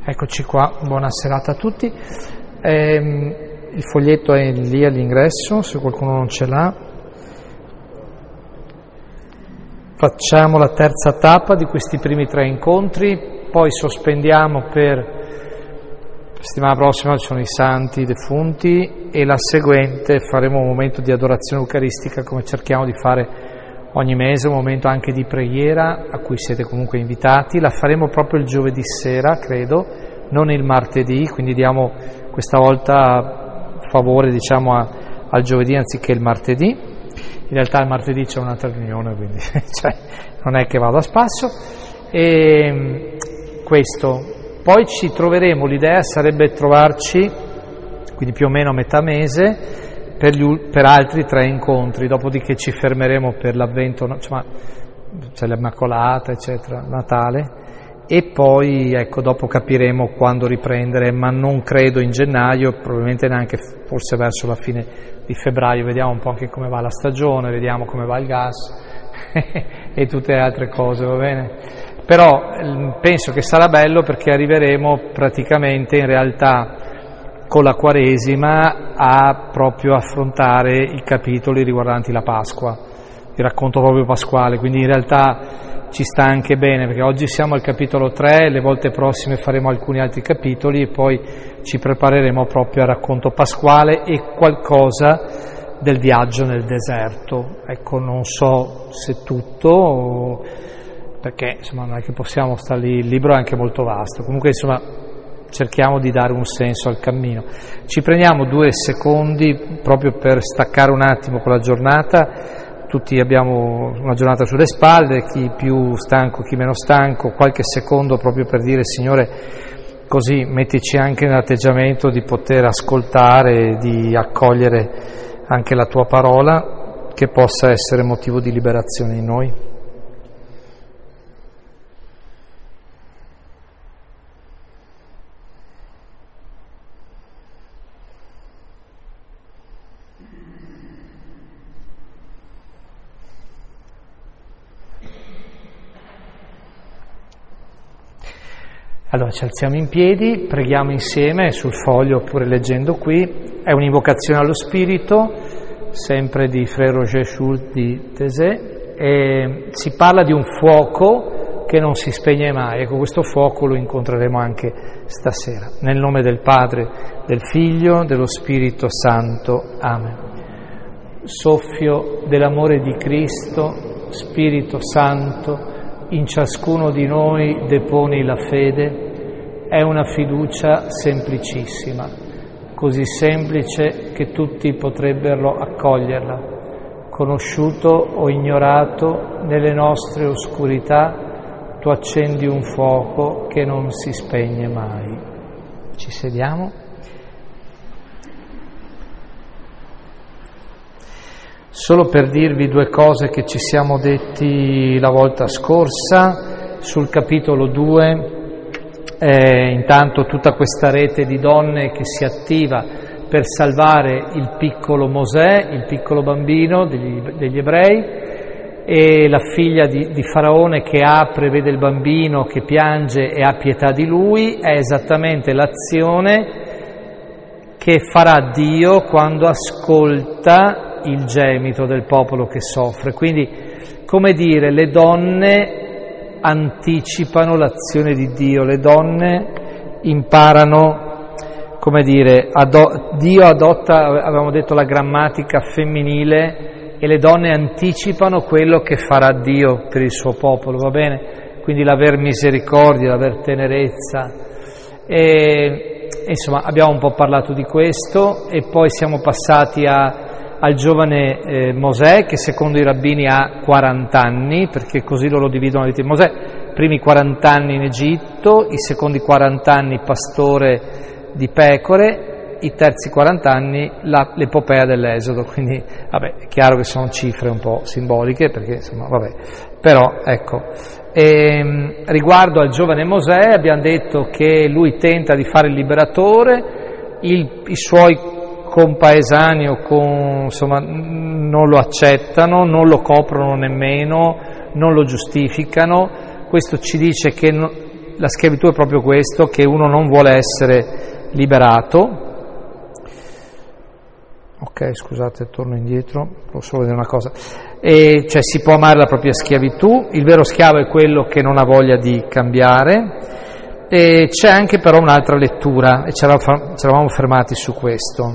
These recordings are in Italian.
Eccoci qua, buona serata a tutti. Il foglietto è lì all'ingresso, se qualcuno non ce l'ha. Facciamo la terza tappa di questi primi 3 incontri, poi sospendiamo per la settimana prossima, ci sono i santi, i defunti, e la seguente faremo un momento di adorazione eucaristica come cerchiamo di fare ogni mese, un momento anche di preghiera a cui siete comunque invitati. La faremo proprio il giovedì sera, credo, non il martedì, quindi diamo questa volta favore, al giovedì anziché il martedì. In realtà il martedì c'è un'altra riunione, quindi non è che vado a spasso. E questo. Poi ci troveremo, l'idea sarebbe trovarci, quindi più o meno a metà mese, per altri 3 incontri, dopodiché ci fermeremo per l'Avvento, c'è l'Immacolata, eccetera, Natale, e poi dopo capiremo quando riprendere, ma non credo in gennaio, probabilmente neanche forse verso la fine di febbraio. Vediamo un po' anche come va la stagione, vediamo come va il gas e tutte le altre cose, va bene? Però penso che sarà bello perché arriveremo praticamente in realtà con la Quaresima a proprio affrontare i capitoli riguardanti la Pasqua, il racconto proprio pasquale, quindi in realtà ci sta anche bene perché oggi siamo al capitolo 3, le volte prossime faremo alcuni altri capitoli e poi ci prepareremo proprio al racconto pasquale e qualcosa del viaggio nel deserto. Ecco, non so se tutto, perché non è che possiamo stare lì, il libro è anche molto vasto, comunque cerchiamo di dare un senso al cammino. Ci prendiamo 2 secondi proprio per staccare un attimo con la giornata. Tutti abbiamo una giornata sulle spalle, chi più stanco, chi meno stanco, qualche secondo proprio per dire: Signore, così mettici anche nell'atteggiamento di poter ascoltare, di accogliere anche la tua parola, che possa essere motivo di liberazione in noi. Allora ci alziamo in piedi, preghiamo insieme sul foglio oppure leggendo qui. È un'invocazione allo Spirito, sempre di Frère Roger Schultz di Taizé, e si parla di un fuoco che non si spegne mai. Ecco, questo fuoco lo incontreremo anche stasera. Nel nome del Padre, del Figlio, dello Spirito Santo. Amen. Soffio dell'amore di Cristo, Spirito Santo, in ciascuno di noi deponi la fede. È una fiducia semplicissima, così semplice che tutti potrebbero accoglierla. Conosciuto o ignorato, nelle nostre oscurità tu accendi un fuoco che non si spegne mai. Ci sediamo. Solo per dirvi 2 cose che ci siamo detti la volta scorsa, sul capitolo 2, intanto tutta questa rete di donne che si attiva per salvare il piccolo Mosè, il piccolo bambino degli ebrei, e la figlia di Faraone che apre, vede il bambino che piange e ha pietà di lui, è esattamente l'azione che farà Dio quando ascolta il gemito del popolo che soffre. Quindi, come dire, le donne anticipano l'azione di Dio, le donne imparano, come dire, Dio adotta, avevamo detto, la grammatica femminile, e le donne anticipano quello che farà Dio per il suo popolo, va bene? Quindi l'aver misericordia, l'aver tenerezza. E insomma, abbiamo un po' parlato di questo e poi siamo passati al giovane Mosè, che secondo i rabbini ha 40 anni, perché così loro dividono la vita di Mosè: primi 40 anni in Egitto, i secondi 40 anni pastore di pecore, i terzi 40 anni l'epopea dell'Esodo. Quindi è chiaro che sono cifre un po' simboliche, perché però ecco. Riguardo al giovane Mosè abbiamo detto che lui tenta di fare il liberatore, i suoi compaesani non lo accettano, non lo coprono nemmeno, non lo giustificano. Questo ci dice che la schiavitù è proprio questo, che uno non vuole essere liberato. Ok, scusate, torno indietro, volevo solo vedere una cosa. Cioè si può amare la propria schiavitù, il vero schiavo è quello che non ha voglia di cambiare. E c'è anche però un'altra lettura, e ci eravamo fermati su questo,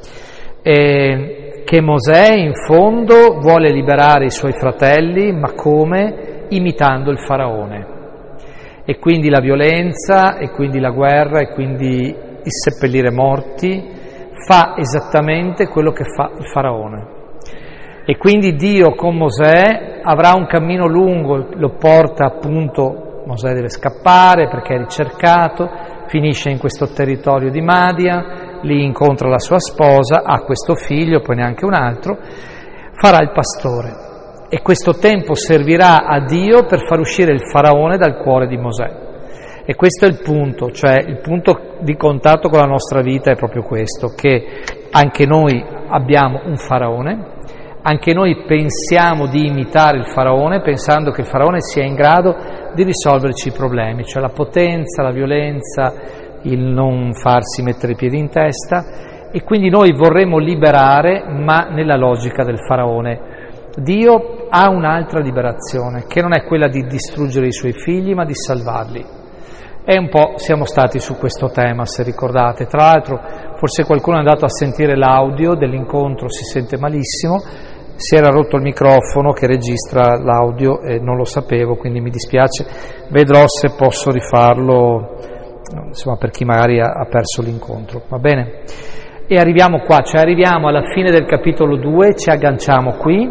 che Mosè in fondo vuole liberare i suoi fratelli, ma come? Imitando il faraone. E quindi la violenza, e quindi la guerra, e quindi il seppellire morti, fa esattamente quello che fa il faraone. E quindi Dio con Mosè avrà un cammino lungo, lo porta appunto, Mosè deve scappare perché è ricercato, finisce in questo territorio di Madia, lì incontra la sua sposa, ha questo figlio, poi neanche un altro, farà il pastore. E questo tempo servirà a Dio per far uscire il faraone dal cuore di Mosè. E questo è il punto, cioè il punto di contatto con la nostra vita è proprio questo, che anche noi abbiamo un faraone, anche noi pensiamo di imitare il faraone, pensando che il faraone sia in grado di risolverci i problemi, cioè la potenza, la violenza, il non farsi mettere i piedi in testa, e quindi noi vorremmo liberare, ma nella logica del faraone. Dio ha un'altra liberazione, che non è quella di distruggere i suoi figli, ma di salvarli. E un po' siamo stati su questo tema, se ricordate. Tra l'altro, forse qualcuno è andato a sentire l'audio dell'incontro, si sente malissimo, si era rotto il microfono che registra l'audio e non lo sapevo, quindi mi dispiace. Vedrò se posso rifarlo, insomma, per chi magari ha perso l'incontro, va bene? E arriviamo qua, cioè arriviamo alla fine del capitolo 2, ci agganciamo qui.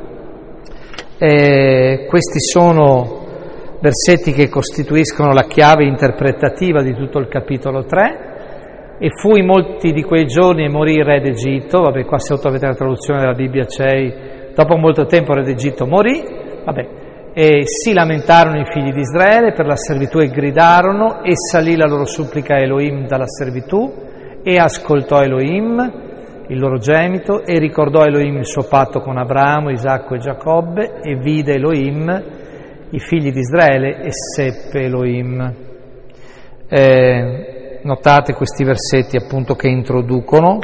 Questi sono versetti che costituiscono la chiave interpretativa di tutto il capitolo 3. E fu in molti di quei giorni e morì il re d'Egitto, vabbè, qua sotto avete la traduzione della Bibbia, dopo molto tempo il re d'Egitto morì, vabbè, e si lamentarono i figli di Israele per la servitù e gridarono, e salì la loro supplica a Elohim dalla servitù, e ascoltò Elohim il loro gemito, e ricordò Elohim il suo patto con Abramo, Isacco e Giacobbe, e vide Elohim i figli di Israele e seppe Elohim. Notate questi versetti appunto che introducono,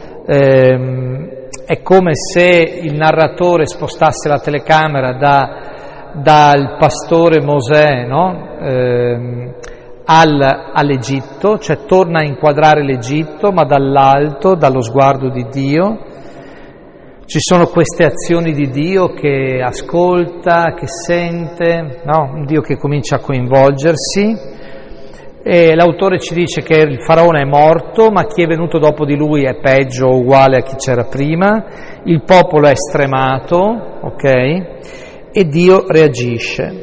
è come se il narratore spostasse la telecamera dal pastore Mosè, no? All'Egitto, cioè torna a inquadrare l'Egitto, ma dall'alto, dallo sguardo di Dio. Ci sono queste azioni di Dio che ascolta, che sente, no? Un Dio che comincia a coinvolgersi. E l'autore ci dice che il faraone è morto, ma chi è venuto dopo di lui è peggio o uguale a chi c'era prima, il popolo è stremato, ok? E Dio reagisce.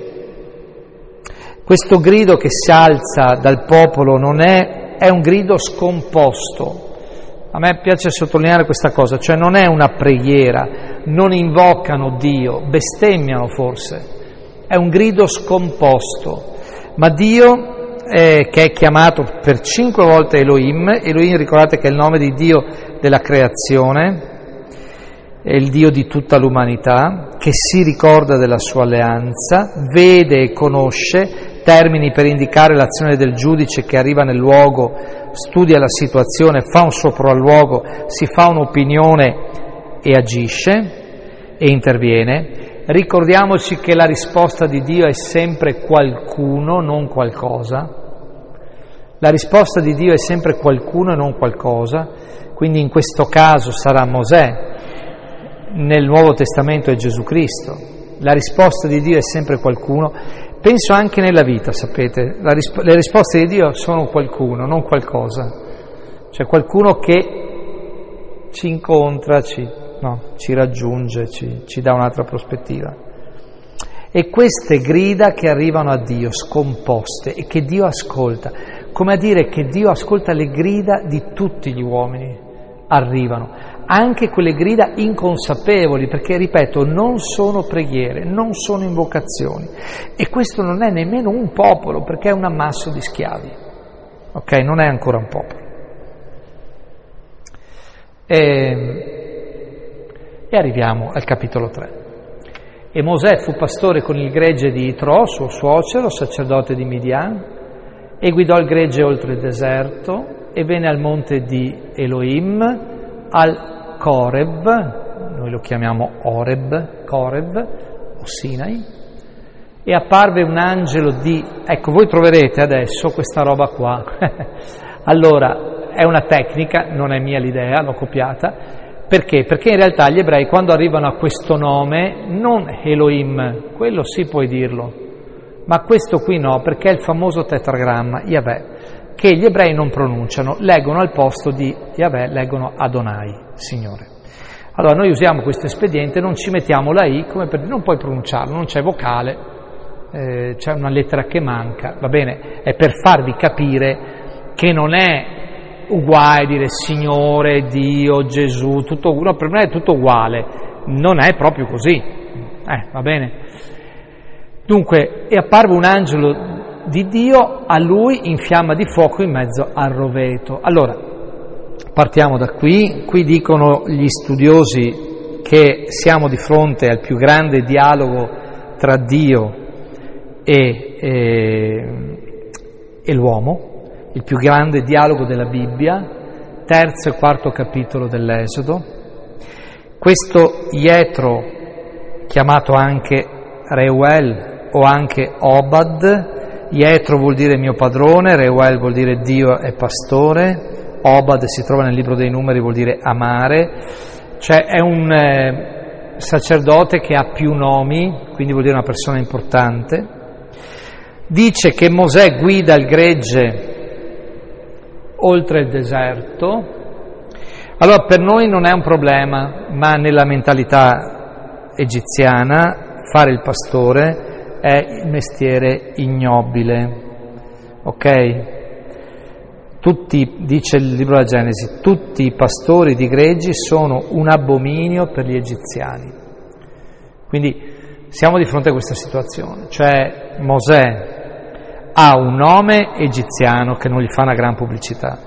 Questo grido che si alza dal popolo non è un grido scomposto. A me piace sottolineare questa cosa, cioè non è una preghiera, non invocano Dio, bestemmiano forse, è un grido scomposto, ma Dio che è chiamato per 5 volte Elohim, ricordate che è il nome di Dio della creazione, è il Dio di tutta l'umanità, che si ricorda della sua alleanza, vede e conosce, termini per indicare l'azione del giudice che arriva nel luogo, studia la situazione, fa un sopralluogo, si fa un'opinione e agisce e interviene. Ricordiamoci che la risposta di Dio è sempre qualcuno, non qualcosa. La risposta di Dio è sempre qualcuno e non qualcosa, quindi in questo caso sarà Mosè, nel Nuovo Testamento è Gesù Cristo. La risposta di Dio è sempre qualcuno. Penso anche nella vita, sapete, le risposte di Dio sono qualcuno, non qualcosa. Cioè qualcuno che ci incontra, ci raggiunge, ci dà un'altra prospettiva. E queste grida che arrivano a Dio, scomposte, e che Dio ascolta, come a dire che Dio ascolta le grida di tutti gli uomini, arrivano, anche quelle grida inconsapevoli, perché, ripeto, non sono preghiere, non sono invocazioni, e questo non è nemmeno un popolo, perché è un ammasso di schiavi, ok? Non è ancora un popolo. E arriviamo al capitolo 3. E Mosè fu pastore con il gregge di Itro, suo suocero, sacerdote di Midian, e guidò il gregge oltre il deserto e venne al monte di Elohim, al Coreb, noi lo chiamiamo Coreb o Sinai, e apparve un angelo di... Ecco, voi troverete adesso questa roba qua. Allora, è una tecnica, non è mia l'idea, l'ho copiata. Perché? Perché in realtà gli ebrei, quando arrivano a questo nome, non Elohim, quello sì puoi dirlo, ma questo qui no, perché è il famoso tetragramma, Yahweh, che gli ebrei non pronunciano, leggono al posto di Yahweh, leggono Adonai, Signore. Allora noi usiamo questo espediente, non ci mettiamo la I, come per non puoi pronunciarlo, non c'è vocale, c'è una lettera che manca, va bene? È per farvi capire che non è uguale dire Signore, Dio, Gesù, tutto, no, per me è tutto uguale, non è proprio così, va bene? Dunque, e apparve un angelo di Dio a lui in fiamma di fuoco in mezzo al roveto. Allora, partiamo da qui dicono gli studiosi che siamo di fronte al più grande dialogo tra Dio e l'uomo, il più grande dialogo della Bibbia, 3° e 4° capitolo dell'Esodo. Questo Jetro, chiamato anche Reuel o anche Obad, Jetro vuol dire mio padrone, Reuel vuol dire Dio è pastore, Obad si trova nel libro dei Numeri, vuol dire amare, cioè è un sacerdote che ha più nomi, quindi vuol dire una persona importante. Dice che Mosè guida il gregge oltre il deserto. Allora per noi non è un problema, ma nella mentalità egiziana fare il pastore è il mestiere ignobile, ok? Tutti, dice il libro della Genesi, tutti i pastori di greggi sono un abominio per gli egiziani. Quindi siamo di fronte a questa situazione, cioè Mosè ha un nome egiziano che non gli fa una gran pubblicità.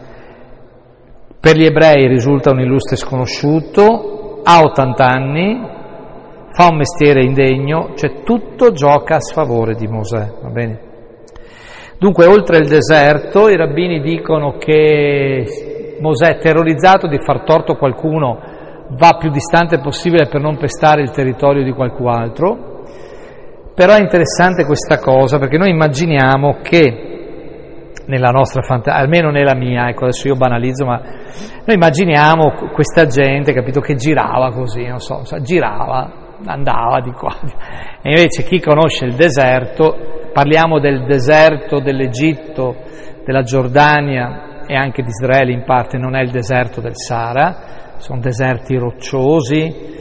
Per gli ebrei risulta un illustre sconosciuto, ha 80 anni, fa un mestiere indegno, cioè tutto gioca a sfavore di Mosè, va bene? Dunque, oltre il deserto, i rabbini dicono che Mosè, terrorizzato di far torto a qualcuno, va più distante possibile per non pestare il territorio di qualcun altro. Però è interessante questa cosa, perché noi immaginiamo che nella nostra fantasia, almeno nella mia, ecco adesso io banalizzo, ma noi immaginiamo questa gente, capito, che girava così, non so, girava, andava di qua. E invece chi conosce il deserto, parliamo del deserto dell'Egitto, della Giordania e anche di Israele in parte, non è il deserto del Sahara, sono deserti rocciosi,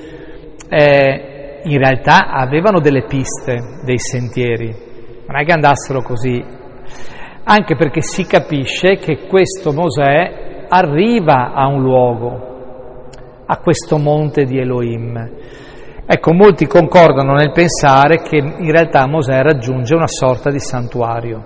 in realtà avevano delle piste, dei sentieri, non è che andassero così, anche perché si capisce che questo Mosè arriva a un luogo, a questo monte di Elohim. Ecco, molti concordano nel pensare che in realtà Mosè raggiunge una sorta di santuario.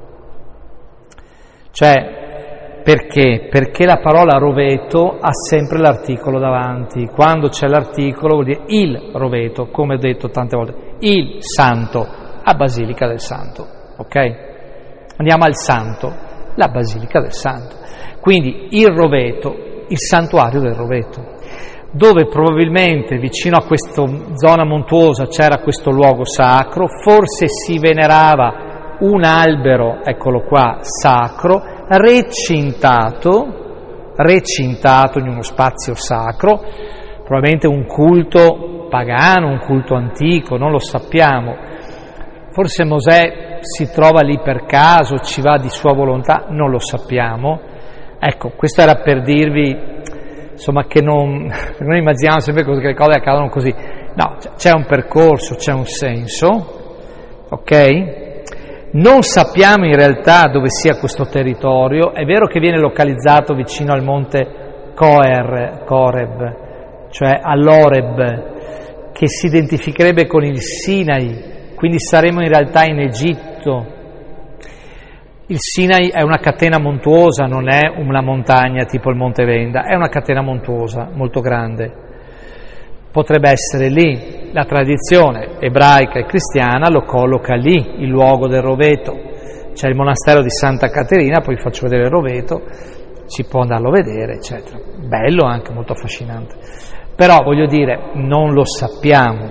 Cioè, perché? Perché la parola roveto ha sempre l'articolo davanti. Quando c'è l'articolo vuol dire il roveto, come ho detto tante volte, il santo, a Basilica del Santo, ok? Andiamo al santo, la Basilica del Santo. Quindi il roveto, il santuario del roveto, dove probabilmente vicino a questa zona montuosa c'era questo luogo sacro, forse si venerava un albero, eccolo qua, sacro, recintato in uno spazio sacro, probabilmente un culto pagano, un culto antico, non lo sappiamo. Forse Mosè si trova lì per caso, ci va di sua volontà, non lo sappiamo. Ecco, questo era per dirvi, insomma, che noi immaginiamo sempre che le cose accadono così. No, c'è un percorso, c'è un senso, ok? Non sappiamo in realtà dove sia questo territorio, è vero che viene localizzato vicino al monte Coreb, cioè all'Oreb, che si identificherebbe con il Sinai, quindi saremo in realtà in Egitto. Il Sinai è una catena montuosa, non è una montagna tipo il Monte Venda, è una catena montuosa molto grande. Potrebbe essere lì, la tradizione ebraica e cristiana lo colloca lì, il luogo del roveto. c'è il monastero di Santa Caterina, poi vi faccio vedere Roveto, si può andarlo a vedere, eccetera. Bello anche, molto affascinante. Però, voglio dire, non lo sappiamo.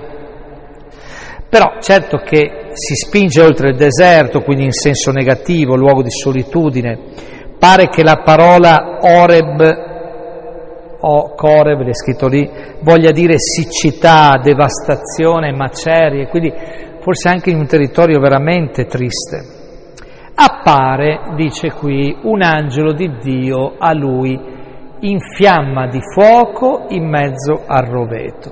Però, certo che si spinge oltre il deserto, quindi in senso negativo, luogo di solitudine. Pare che la parola Oreb, o Coreb, è scritto lì, voglia dire siccità, devastazione, macerie, quindi forse anche in un territorio veramente triste. Appare, dice qui, un angelo di Dio a lui in fiamma di fuoco in mezzo al roveto.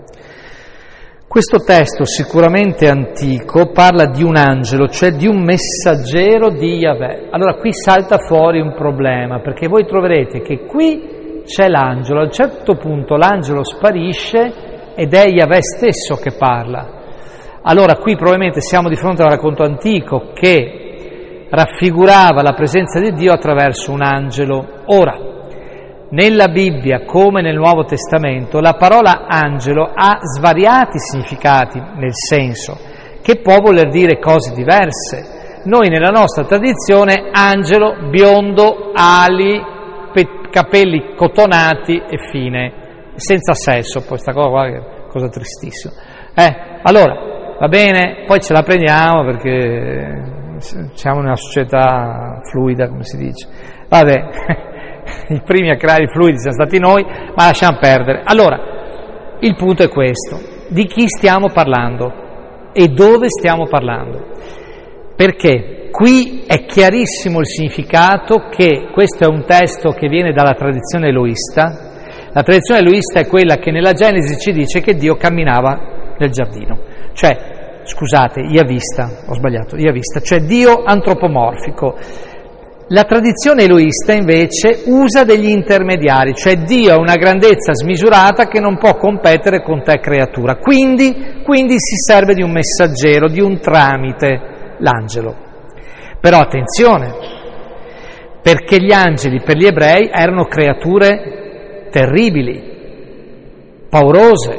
Questo testo, sicuramente antico, parla di un angelo, cioè di un messaggero di Yahweh. Allora qui salta fuori un problema, perché voi troverete che qui c'è l'angelo, a un certo punto l'angelo sparisce ed è Yahweh stesso che parla. Allora qui probabilmente siamo di fronte a un racconto antico che raffigurava la presenza di Dio attraverso un angelo. Ora, nella Bibbia, come nel Nuovo Testamento, la parola angelo ha svariati significati nel senso, che può voler dire cose diverse. Noi nella nostra tradizione, angelo, biondo, ali, capelli cotonati e fine, senza sesso, poi sta cosa qua è cosa tristissima. Allora, va bene, poi ce la prendiamo perché siamo in una società fluida, come si dice. Vabbè, i primi a creare i fluidi siamo stati noi, ma lasciamo perdere. Allora, il punto è questo: di chi stiamo parlando e dove stiamo parlando? Perché qui è chiarissimo il significato che questo è un testo che viene dalla tradizione eloista. La tradizione eloista è quella che nella Genesi ci dice che Dio camminava nel giardino, cioè, scusate, Yavista, ho sbagliato, Yavista, cioè Dio antropomorfico. La tradizione eloista invece usa degli intermediari, cioè Dio ha una grandezza smisurata che non può competere con te creatura, quindi si serve di un messaggero, di un tramite, l'angelo. Però attenzione, perché gli angeli per gli ebrei erano creature terribili, paurose,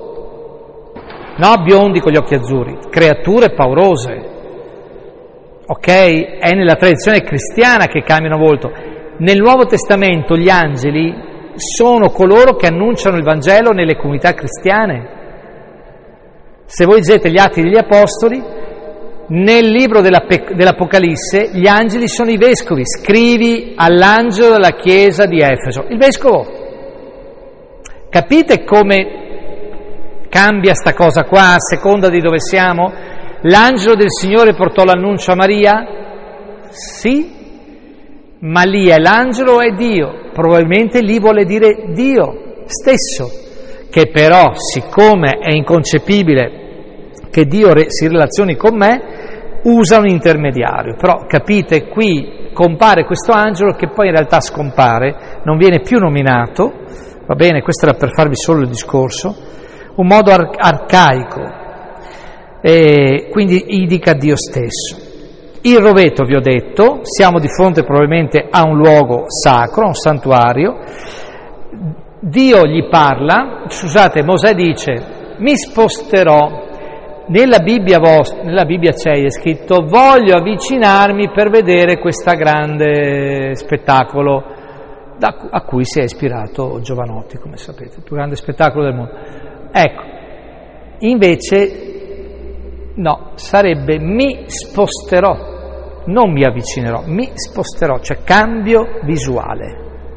no biondi con gli occhi azzurri, creature paurose. Ok? È nella tradizione cristiana che cambiano volto. Nel Nuovo Testamento gli angeli sono coloro che annunciano il Vangelo nelle comunità cristiane. Se voi leggete gli Atti degli Apostoli, nel libro dell'Apocalisse gli angeli sono i vescovi. Scrivi all'angelo della chiesa di Efeso, il vescovo. Capite come cambia sta cosa qua a seconda di dove siamo? L'angelo del Signore portò l'annuncio a Maria? Sì, ma lì è l'angelo o è Dio? Probabilmente lì vuole dire Dio stesso, che però, siccome è inconcepibile che Dio si relazioni con me, usa un intermediario. Però capite, qui compare questo angelo che poi in realtà scompare, non viene più nominato, va bene, questo era per farvi solo il discorso, un modo arcaico. Quindi indica Dio stesso. Il roveto, vi ho detto, siamo di fronte probabilmente a un luogo sacro, un santuario. Dio gli parla, scusate, Mosè dice, mi sposterò. Nella Bibbia c'è scritto, voglio avvicinarmi per vedere questo grande spettacolo a cui si è ispirato Giovanotti, come sapete, il più grande spettacolo del mondo. Ecco, invece no, sarebbe mi sposterò, non mi avvicinerò, mi sposterò, cioè cambio visuale,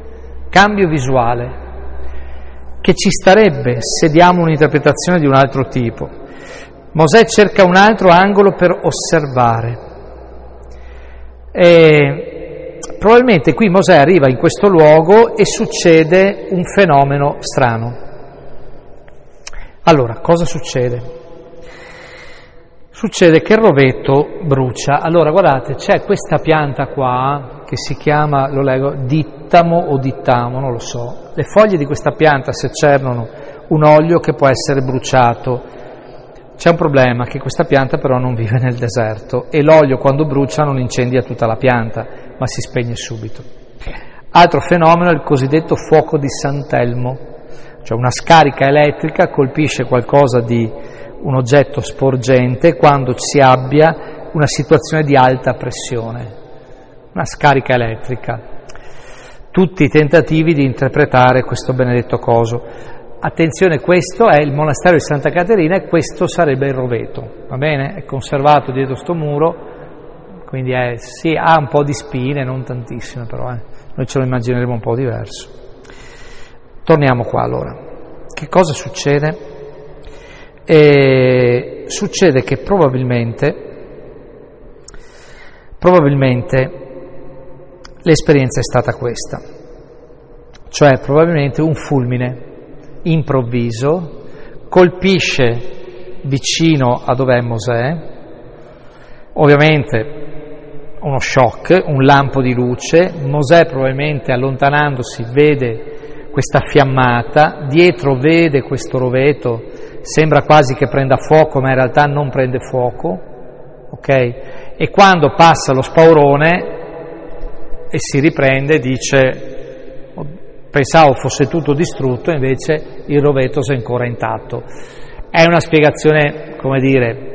che ci starebbe se diamo un'interpretazione di un altro tipo. Mosè cerca un altro angolo per osservare. Probabilmente qui Mosè arriva in questo luogo e succede un fenomeno strano. Allora, cosa succede? Succede che il roveto brucia. Allora, guardate, c'è questa pianta qua che si chiama, lo leggo, dittamo o dittamo, non lo so. Le foglie di questa pianta secernono un olio che può essere bruciato. C'è un problema, che questa pianta però non vive nel deserto e l'olio quando brucia non incendia tutta la pianta, ma si spegne subito. Altro fenomeno è il cosiddetto fuoco di Sant'Elmo, cioè una scarica elettrica colpisce qualcosa di un oggetto sporgente, quando si abbia una situazione di alta pressione, una scarica elettrica. Tutti i tentativi di interpretare questo benedetto coso. Attenzione, questo è il monastero di Santa Caterina e questo sarebbe il roveto, va bene? È conservato dietro sto muro, quindi sì, ha un po' di spine, non tantissime però, noi ce lo immagineremo un po' diverso. Torniamo qua allora. Che cosa succede? Succede che probabilmente l'esperienza è stata questa, cioè probabilmente un fulmine improvviso colpisce vicino a dove è Mosè, ovviamente uno shock, un lampo di luce. Mosè probabilmente allontanandosi vede questa fiammata, dietro vede questo roveto, sembra quasi che prenda fuoco, ma in realtà non prende fuoco, ok? E quando passa lo spaurone e si riprende, dice: pensavo fosse tutto distrutto, invece il roveto è ancora intatto. È una spiegazione, come dire,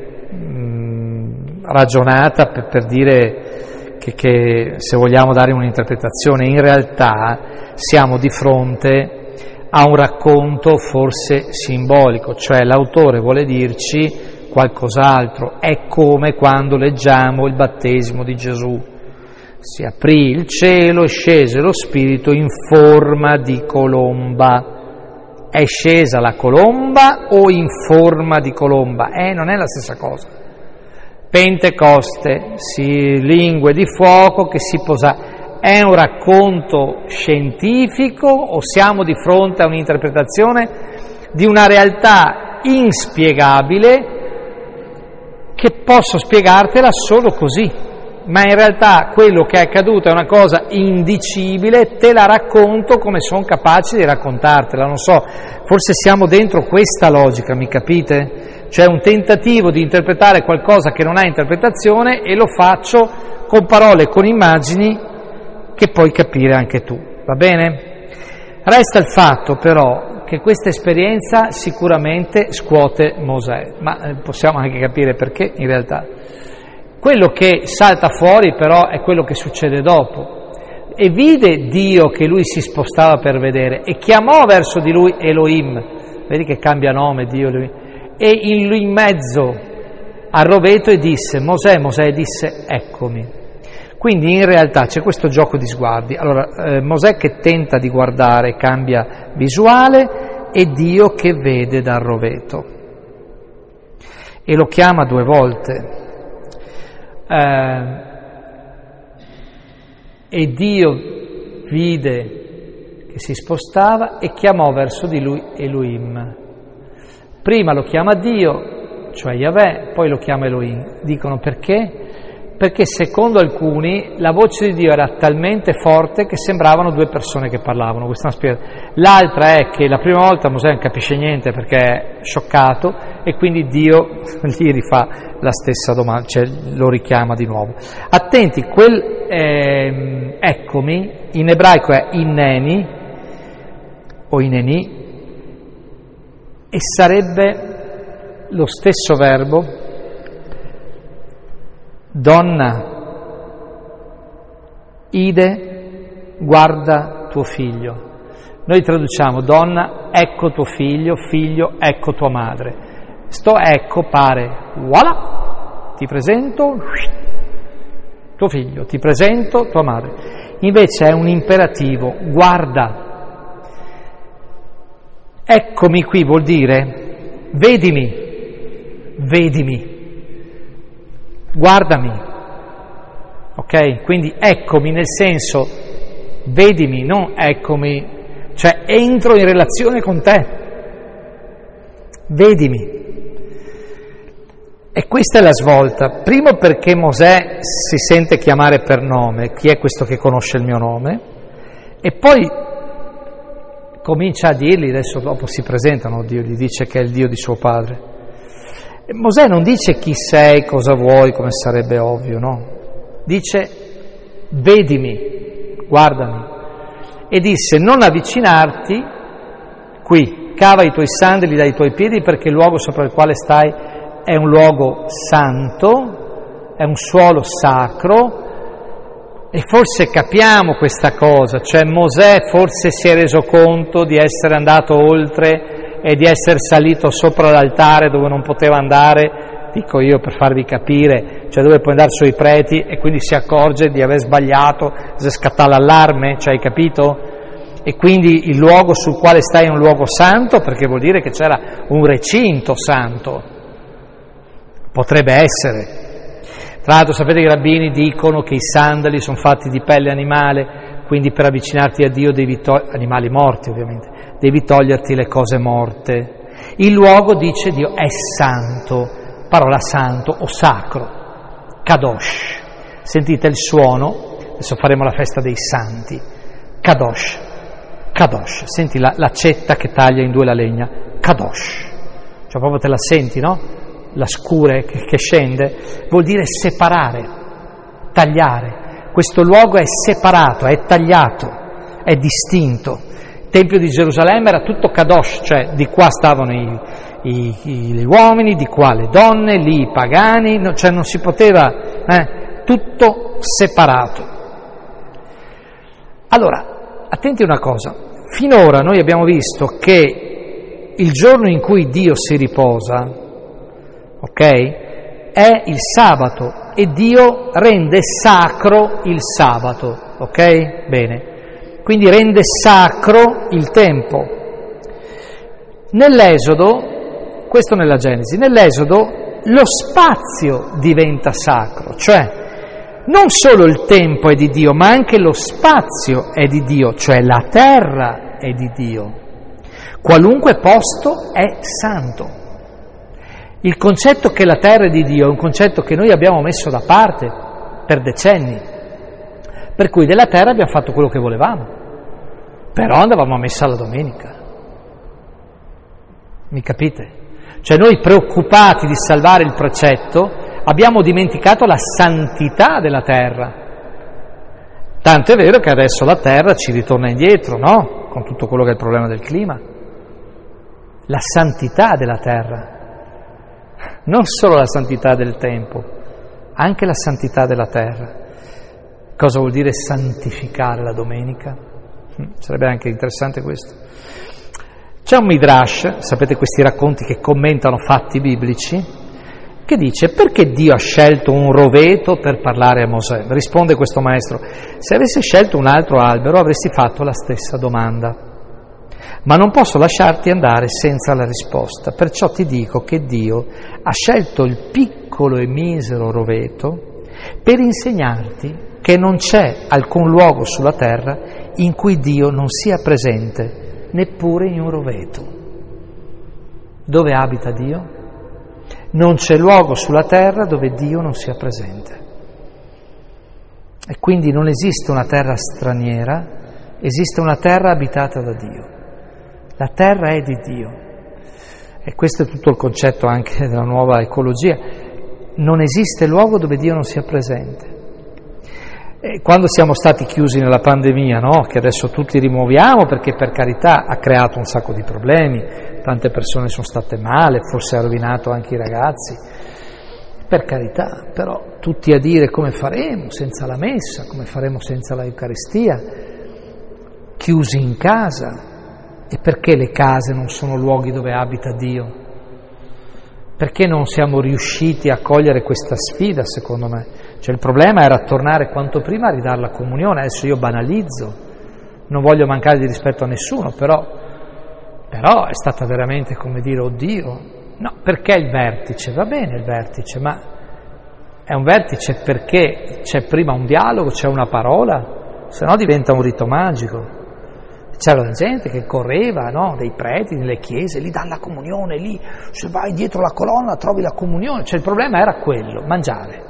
ragionata per dire che se vogliamo dare un'interpretazione, in realtà siamo di fronte a un racconto forse simbolico, cioè l'autore vuole dirci qualcos'altro. È come quando leggiamo il battesimo di Gesù: si aprì il cielo e scese lo Spirito in forma di colomba. È scesa la colomba o in forma di colomba? Non è la stessa cosa. Pentecoste, lingue di fuoco che si posa. È un racconto scientifico o siamo di fronte a un'interpretazione di una realtà inspiegabile che posso spiegartela solo così? Ma in realtà quello che è accaduto è una cosa indicibile, te la racconto come sono capace di raccontartela, non so, forse siamo dentro questa logica, mi capite? Cioè un tentativo di interpretare qualcosa che non ha interpretazione e lo faccio con parole, con immagini che puoi capire anche tu, va bene? Resta il fatto però che questa esperienza sicuramente scuote Mosè, ma possiamo anche capire perché in realtà. Quello che salta fuori però è quello che succede dopo. E vide Dio che lui si spostava per vedere e chiamò verso di lui Elohim, vedi che cambia nome Dio Elohim, e in mezzo al roveto e disse: Mosè, Mosè, disse: eccomi. Quindi in realtà c'è questo gioco di sguardi. Allora Mosè che tenta di guardare, cambia visuale, e Dio che vede dal roveto e lo chiama 2 volte. E Dio vide che si spostava e chiamò verso di lui Elohim. Prima lo chiama Dio, cioè Yahweh, poi lo chiama Elohim. Dicono perché? Perché secondo alcuni la voce di Dio era talmente forte che sembravano 2 persone che parlavano. Questa è una spiegazione. L'altra è che la prima volta Mosè non capisce niente perché è scioccato e quindi Dio gli rifà la stessa domanda, cioè lo richiama di nuovo. Attenti, eccomi, in ebraico è inneni o ineni e sarebbe lo stesso verbo donna, ide, guarda tuo figlio. Noi traduciamo donna, ecco tuo figlio, figlio, ecco tua madre. Sto ecco pare, voilà, ti presento tuo figlio, ti presento tua madre. Invece è un imperativo, guarda. Eccomi qui vuol dire vedimi, guardami, ok? Quindi eccomi nel senso vedimi, non eccomi, cioè entro in relazione con te, vedimi. E questa è la svolta, primo perché Mosè si sente chiamare per nome, chi è questo che conosce il mio nome, e poi comincia a dirgli, adesso dopo si presentano, Dio gli dice che è il Dio di suo padre. E Mosè non dice chi sei, cosa vuoi, come sarebbe ovvio, no? Dice vedimi, guardami. E disse non avvicinarti qui, cava i tuoi sandali dai tuoi piedi perché il luogo sopra il quale stai è un luogo santo, è un suolo sacro, e forse capiamo questa cosa, cioè Mosè forse si è reso conto di essere andato oltre e di essere salito sopra l'altare dove non poteva andare, dico io per farvi capire, cioè dove può andare sui preti, e quindi si accorge di aver sbagliato, se scatta l'allarme, cioè hai capito? E quindi il luogo sul quale stai è un luogo santo, perché vuol dire che c'era un recinto santo, potrebbe essere. Tra l'altro sapete che i rabbini dicono che i sandali sono fatti di pelle animale, quindi per avvicinarti a Dio devi animali morti ovviamente, devi toglierti le cose morte. Il luogo, dice Dio, è santo, parola santo o sacro, kadosh. Sentite il suono, adesso faremo la festa dei santi, kadosh, kadosh, senti l'accetta che taglia in due la legna, kadosh, cioè proprio te la senti, no? La scure che scende, vuol dire separare, tagliare. Questo luogo è separato, è tagliato, è distinto. Il Tempio di Gerusalemme era tutto kadosh, cioè di qua stavano gli uomini, di qua le donne, lì i pagani, cioè non si poteva, tutto separato. Allora, attenti a una cosa, finora noi abbiamo visto che il giorno in cui Dio si riposa, ok? È il sabato e Dio rende sacro il sabato, ok? Bene. Quindi rende sacro il tempo. Nell'Esodo, questo nella Genesi, nell'Esodo lo spazio diventa sacro, cioè non solo il tempo è di Dio, ma anche lo spazio è di Dio, cioè la terra è di Dio. Qualunque posto è santo. Il concetto che la terra è di Dio è un concetto che noi abbiamo messo da parte per decenni, per cui della terra abbiamo fatto quello che volevamo, però andavamo a messa la domenica. Mi capite? Cioè noi preoccupati di salvare il precetto abbiamo dimenticato la santità della terra. Tanto è vero che adesso la terra ci ritorna indietro, no? Con tutto quello che è il problema del clima. La santità della terra. Non solo la santità del tempo, anche la santità della terra. Cosa vuol dire santificare la domenica? Sarebbe anche interessante questo. C'è un Midrash, sapete questi racconti che commentano fatti biblici, che dice: perché Dio ha scelto un roveto per parlare a Mosè? Risponde questo maestro: se avessi scelto un altro albero avresti fatto la stessa domanda. Ma non posso lasciarti andare senza la risposta, perciò ti dico che Dio ha scelto il piccolo e misero roveto per insegnarti che non c'è alcun luogo sulla terra in cui Dio non sia presente, neppure in un roveto. Dove abita Dio? Non c'è luogo sulla terra dove Dio non sia presente. E quindi non esiste una terra straniera, esiste una terra abitata da Dio. La terra è di Dio, e questo è tutto il concetto anche della nuova ecologia. Non esiste luogo dove Dio non sia presente. E quando siamo stati chiusi nella pandemia, no? Che adesso tutti rimuoviamo perché per carità ha creato un sacco di problemi, tante persone sono state male, forse ha rovinato anche i ragazzi, per carità, però tutti a dire come faremo senza la messa, come faremo senza la Eucaristia, chiusi in casa. E perché le case non sono luoghi dove abita Dio? Perché non siamo riusciti a cogliere questa sfida, secondo me? Cioè il problema era tornare quanto prima a ridare la comunione. Adesso io banalizzo, non voglio mancare di rispetto a nessuno, però è stata veramente come dire, oddio, no, perché il vertice? Va bene il vertice, ma è un vertice perché c'è prima un dialogo, c'è una parola, se no diventa un rito magico. C'era la gente che correva, no? Dei preti nelle chiese, lì danno la comunione, lì se vai dietro la colonna trovi la comunione, cioè il problema era quello, mangiare.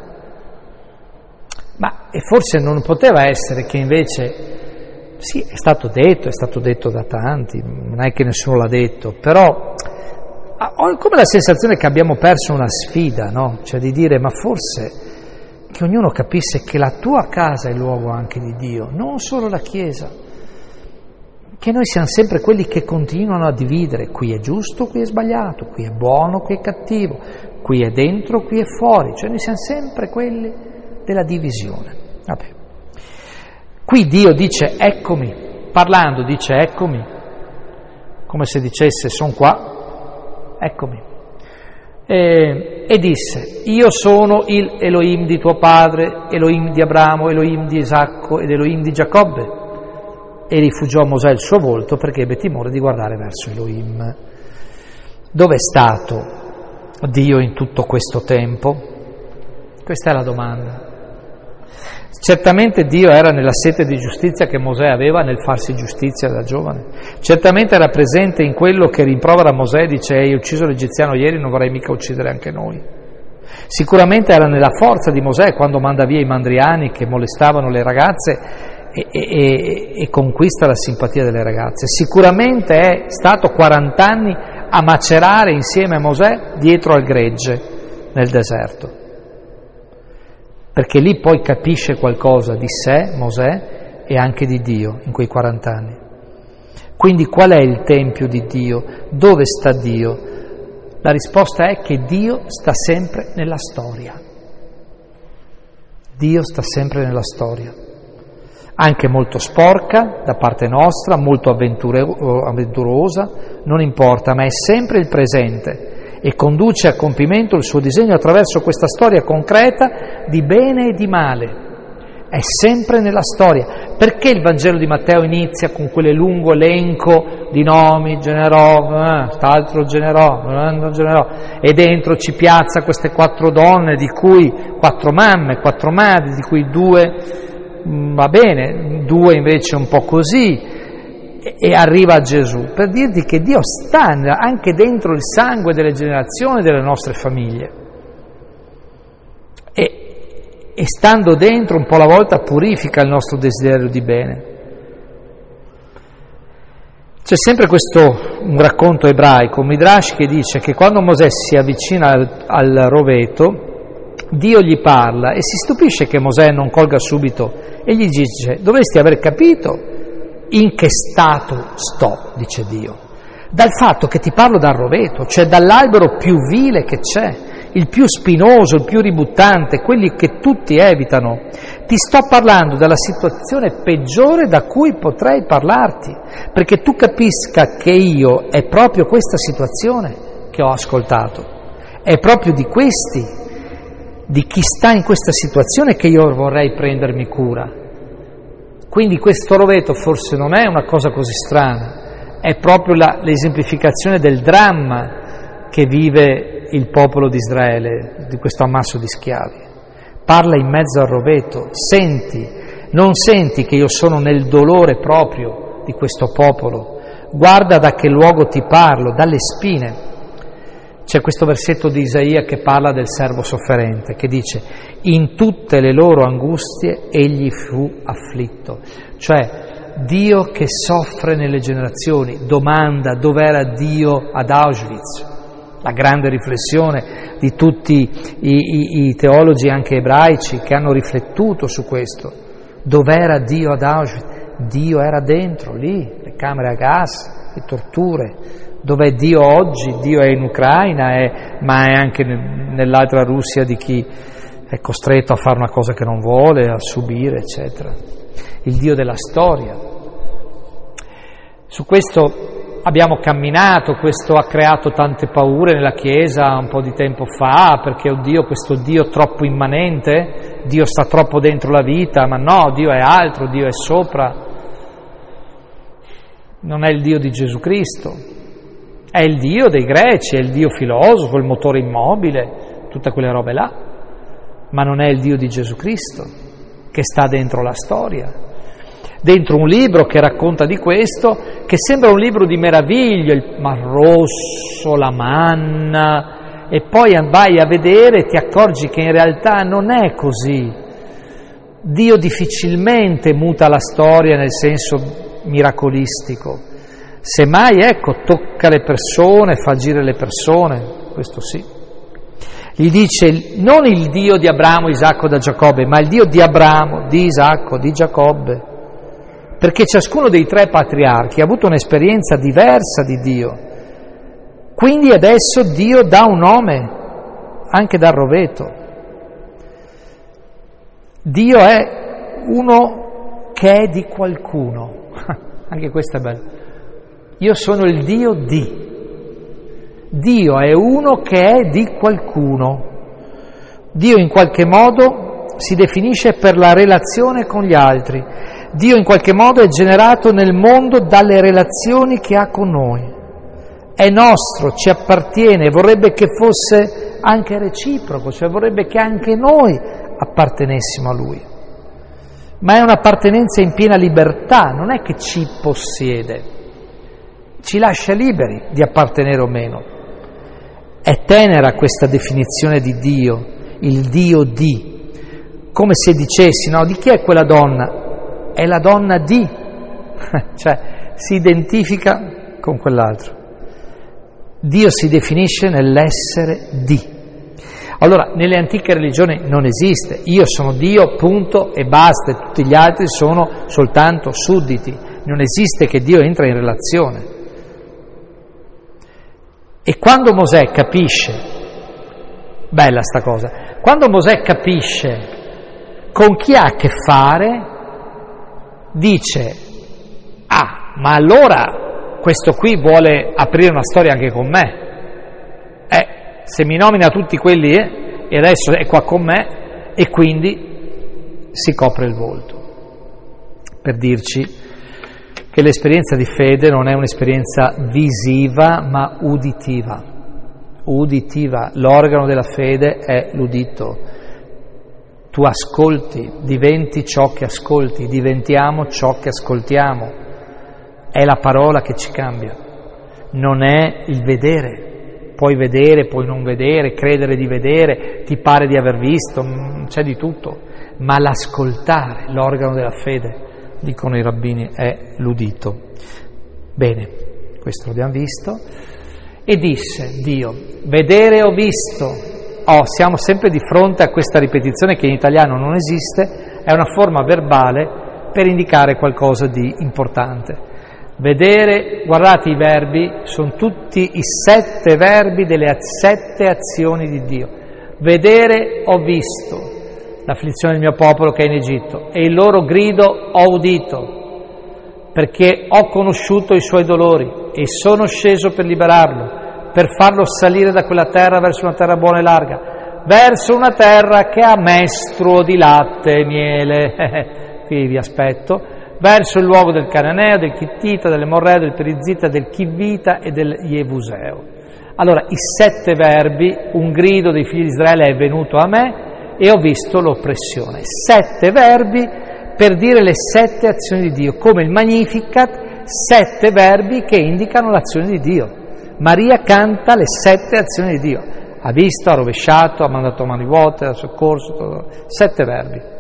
Ma e forse non poteva essere che invece, sì, è stato detto da tanti, non è che nessuno l'ha detto, però ho come la sensazione che abbiamo perso una sfida, no? Cioè di dire, ma forse che ognuno capisse che la tua casa è il luogo anche di Dio, non solo la Chiesa. Che noi siamo sempre quelli che continuano a dividere, qui è giusto, qui è sbagliato, qui è buono, qui è cattivo, qui è dentro, qui è fuori, cioè noi siamo sempre quelli della divisione. Vabbè. Qui Dio dice eccomi, parlando dice eccomi, come se dicesse sono qua, eccomi. E disse, io sono il Elohim di tuo padre, Elohim di Abramo, Elohim di Isacco ed Elohim di Giacobbe. E rifugiò Mosè il suo volto perché ebbe timore di guardare verso Elohim. Dove è stato Dio in tutto questo tempo? Questa è la domanda. Certamente Dio era nella sete di giustizia che Mosè aveva nel farsi giustizia da giovane. Certamente era presente in quello che rimprovera Mosè, dice hai ucciso l'egiziano ieri, non vorrei mica uccidere anche noi. Sicuramente era nella forza di Mosè quando manda via i mandriani che molestavano le ragazze e conquista la simpatia delle ragazze. Sicuramente è stato 40 anni a macerare insieme a Mosè dietro al gregge nel deserto. Perché lì poi capisce qualcosa di sé, Mosè, e anche di Dio in quei 40 anni. Quindi qual è il tempio di Dio? Dove sta Dio? La risposta è che Dio sta sempre nella storia. Dio sta sempre nella storia. Anche molto sporca da parte nostra, molto avventurosa, non importa, ma è sempre il presente. E conduce a compimento il suo disegno attraverso questa storia concreta di bene e di male. È sempre nella storia. Perché il Vangelo di Matteo inizia con quel lungo elenco di nomi, generò, quest'altro generò, e dentro ci piazza queste 4 donne, di cui 4 mamme, 4 madri, di cui 2 va bene, 2 invece un po' così, e arriva a Gesù, per dirti che Dio sta anche dentro il sangue delle generazioni delle nostre famiglie e stando dentro un po' alla volta purifica il nostro desiderio di bene. C'è sempre un racconto ebraico, un Midrash, che dice che quando Mosè si avvicina al roveto, Dio gli parla e si stupisce che Mosè non colga subito e gli dice dovresti aver capito in che stato sto, dice Dio, dal fatto che ti parlo dal roveto, cioè dall'albero più vile che c'è, il più spinoso, il più ributtante, quelli che tutti evitano. Ti sto parlando della situazione peggiore da cui potrei parlarti, perché tu capisca che io è proprio questa situazione che ho ascoltato, è proprio di questi, di chi sta in questa situazione che io vorrei prendermi cura. Quindi questo roveto forse non è una cosa così strana, è proprio l'esemplificazione del dramma che vive il popolo di Israele, di questo ammasso di schiavi. Parla in mezzo al roveto, non senti che io sono nel dolore proprio di questo popolo, guarda da che luogo ti parlo, dalle spine. C'è questo versetto di Isaia che parla del servo sofferente, che dice in tutte le loro angustie egli fu afflitto. Cioè Dio che soffre nelle generazioni, domanda dov'era Dio ad Auschwitz? La grande riflessione di tutti i teologi anche ebraici che hanno riflettuto su questo. Dov'era Dio ad Auschwitz? Dio era dentro, lì, le camere a gas, le torture. Dov'è Dio oggi? Dio è in Ucraina, ma è anche nell'altra Russia di chi è costretto a fare una cosa che non vuole, a subire, eccetera. Il Dio della storia. Su questo abbiamo camminato, questo ha creato tante paure nella Chiesa un po' di tempo fa, perché oddio, questo Dio troppo immanente, Dio sta troppo dentro la vita, ma no, Dio è altro, Dio è sopra. Non è il Dio di Gesù Cristo. È il Dio dei greci, è il Dio filosofo, il motore immobile, tutte quelle robe là, ma non è il Dio di Gesù Cristo che sta dentro la storia, dentro un libro che racconta di questo, che sembra un libro di meraviglia, il Mar Rosso, la manna, e poi vai a vedere e ti accorgi che in realtà non è così. Dio difficilmente muta la storia nel senso miracolistico. Semmai, ecco, tocca le persone, fa agire le persone, questo sì. Gli dice non il Dio di Abramo, Isacco e Giacobbe, ma il Dio di Abramo, di Isacco, di Giacobbe, perché ciascuno dei 3 patriarchi ha avuto un'esperienza diversa di Dio. Quindi adesso Dio dà un nome anche dal roveto. Dio è uno che è di qualcuno, anche questo è bello. Io sono il Dio di. Dio è uno che è di qualcuno. Dio in qualche modo si definisce per la relazione con gli altri. Dio in qualche modo è generato nel mondo dalle relazioni che ha con noi. È nostro, ci appartiene, vorrebbe che fosse anche reciproco, cioè vorrebbe che anche noi appartenessimo a Lui. Ma è un'appartenenza in piena libertà, non è che ci possiede, ci lascia liberi di appartenere o meno. È tenera questa definizione di Dio, il Dio di, come se dicessi, no, di chi è quella donna? È la donna di, cioè si identifica con quell'altro. Dio si definisce nell'essere di. Allora, nelle antiche religioni non esiste, io sono Dio, punto e basta, e tutti gli altri sono soltanto sudditi. Non esiste che Dio entra in relazione. E quando Mosè capisce, bella sta cosa, quando Mosè capisce con chi ha a che fare, dice, ma allora questo qui vuole aprire una storia anche con me. Se mi nomina tutti quelli e adesso è qua con me, e quindi si copre il volto. Per dirci che l'esperienza di fede non è un'esperienza visiva ma uditiva. Uditiva, l'organo della fede è l'udito. Tu ascolti, diventi ciò che ascolti, diventiamo ciò che ascoltiamo. È la parola che ci cambia, non è il vedere. Puoi vedere, puoi non vedere, credere di vedere, ti pare di aver visto, c'è di tutto, ma l'ascoltare, l'organo della fede, dicono i rabbini, è l'udito. Bene, questo l'abbiamo visto. E disse Dio, vedere ho visto. Siamo sempre di fronte a questa ripetizione che in italiano non esiste, è una forma verbale per indicare qualcosa di importante. Vedere, guardate i verbi, sono tutti i 7 verbi delle 7 azioni di Dio. Vedere ho visto l'afflizione del mio popolo che è in Egitto e il loro grido ho udito, perché ho conosciuto i suoi dolori e sono sceso per liberarlo, per farlo salire da quella terra verso una terra buona e larga, verso una terra che ha mestruo di latte e miele. Qui vi aspetto. Verso il luogo del Cananeo, del Chittita, dell'Emorreo, del Perizzita, del Chivita e del Jebuseo. Allora, i 7 verbi, un grido dei figli di Israele è venuto a me e ho visto l'oppressione. 7 verbi per dire le 7 azioni di Dio, come il Magnificat, 7 verbi che indicano l'azione di Dio. Maria canta le 7 azioni di Dio. Ha visto, ha rovesciato, ha mandato mani vuote, ha soccorso, 7 verbi.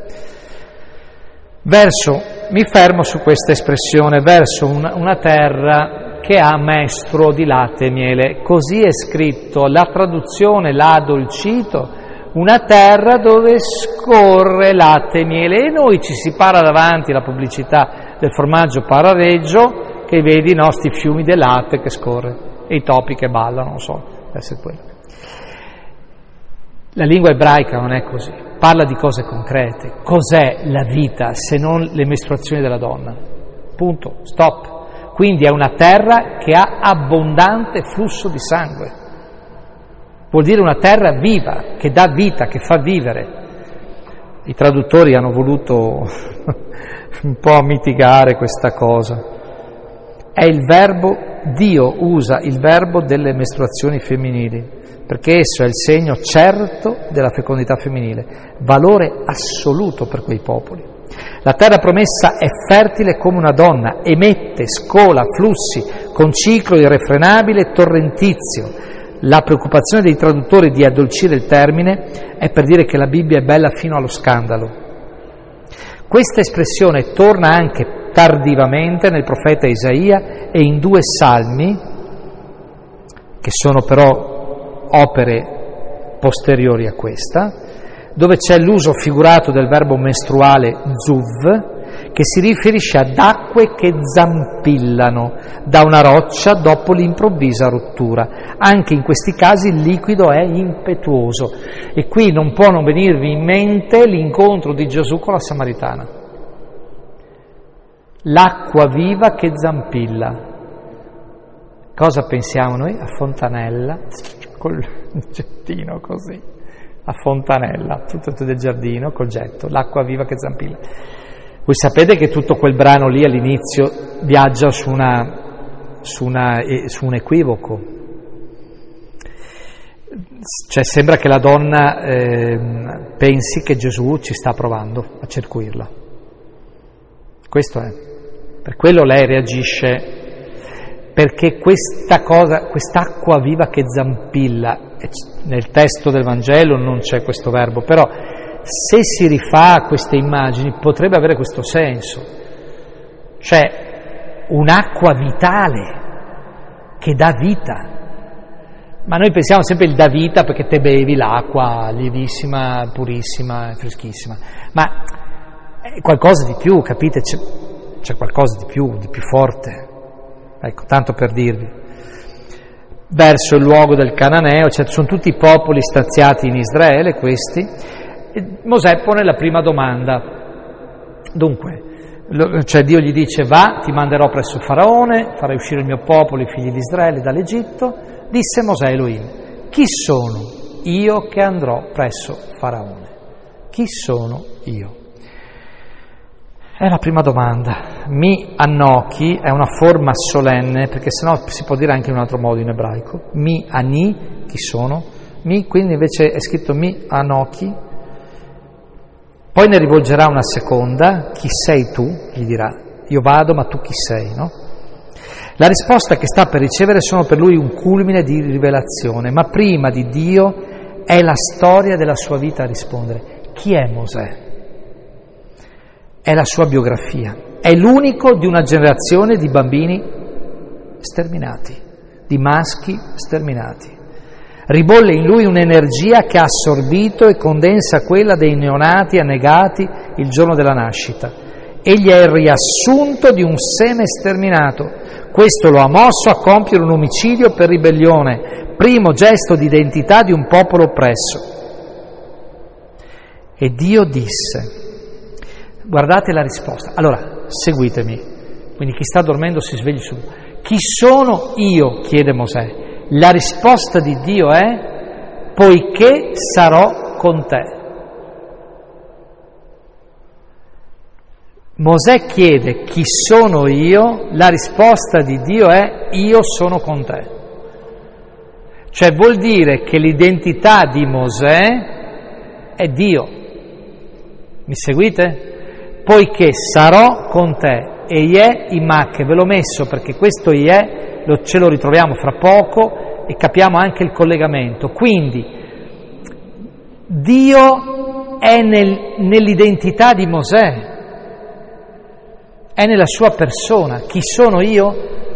Mi fermo su questa espressione, verso una terra che ha mestruo di latte e miele. Così è scritto, la traduzione l'ha addolcito, una terra dove scorre latte e miele. E noi ci si para davanti la pubblicità del formaggio Parareggio, che vedi i nostri fiumi di latte che scorre e i topi che ballano, non so, deve essere quello. La lingua ebraica non è così, parla di cose concrete. Cos'è la vita se non le mestruazioni della donna? Punto, stop. Quindi è una terra che ha abbondante flusso di sangue. Vuol dire una terra viva, che dà vita, che fa vivere. I traduttori hanno voluto un po' mitigare questa cosa. È il verbo, Dio usa il verbo delle mestruazioni femminili, perché esso è il segno certo della fecondità femminile, valore assoluto per quei popoli. La terra promessa è fertile come una donna, emette, scola, flussi, con ciclo irrefrenabile e torrentizio. La preoccupazione dei traduttori di addolcire il termine è per dire che la Bibbia è bella fino allo scandalo. Questa espressione torna anche tardivamente nel profeta Isaia e in 2 salmi, che sono però opere posteriori a questa, dove c'è l'uso figurato del verbo mestruale zuv, che si riferisce ad acque che zampillano da una roccia dopo l'improvvisa rottura. Anche in questi casi il liquido è impetuoso e qui non può non venirvi in mente l'incontro di Gesù con la Samaritana. L'acqua viva che zampilla. Cosa pensiamo noi? A Fontanella, col gettino così, a Fontanella, tutto del giardino col getto, l'acqua viva che zampilla. Voi sapete che tutto quel brano lì all'inizio viaggia su un equivoco. Cioè sembra che la donna pensi che Gesù ci sta provando a circuirla. Questo è. Per quello lei reagisce, perché quest'acqua viva che zampilla, nel testo del Vangelo non c'è questo verbo, però se si rifà a queste immagini potrebbe avere questo senso, cioè un'acqua vitale che dà vita. Ma noi pensiamo sempre il dà vita perché te bevi l'acqua lievissima, purissima, freschissima, ma è qualcosa di più, capite? C'è qualcosa di più forte. Ecco, tanto per dirvi. Verso il luogo del Cananeo, cioè sono tutti popoli staziati in Israele, questi. E Mosè pone la prima domanda. Dunque, cioè Dio gli dice: va, ti manderò presso Faraone, farai uscire il mio popolo, i figli di Israele, dall'Egitto. Disse Mosè Elohim: chi sono io che andrò presso Faraone? Chi sono io? È la prima domanda. Mi annochi è una forma solenne, perché sennò si può dire anche in un altro modo in ebraico. Mi ani, chi sono? Mi, quindi invece è scritto mi anochi. Poi ne rivolgerà una seconda: chi sei tu? Gli dirà: io vado, ma tu chi sei, no? La risposta che sta per ricevere sono per lui un culmine di rivelazione, ma prima di Dio è la storia della sua vita a rispondere. Chi è Mosè? È la sua biografia, è l'unico di una generazione di bambini sterminati, di maschi sterminati. Ribolle in lui un'energia che ha assorbito e condensa quella dei neonati annegati il giorno della nascita. Egli è il riassunto di un seme sterminato. Questo lo ha mosso a compiere un omicidio per ribellione, primo gesto di identità di un popolo oppresso. E Dio disse... Guardate la risposta. Allora, seguitemi. Quindi chi sta dormendo si svegli subito. Chi sono io? Chiede Mosè. La risposta di Dio è: poiché sarò con te. Mosè chiede: chi sono io? La risposta di Dio è: io sono con te. Cioè vuol dire che l'identità di Mosè è Dio. Mi seguite? Poiché sarò con te, e Yeh Imak, ve l'ho messo perché questo Yeh ce lo ritroviamo fra poco e capiamo anche il collegamento. Quindi Dio è nell'identità di Mosè, è nella sua persona. Chi sono io?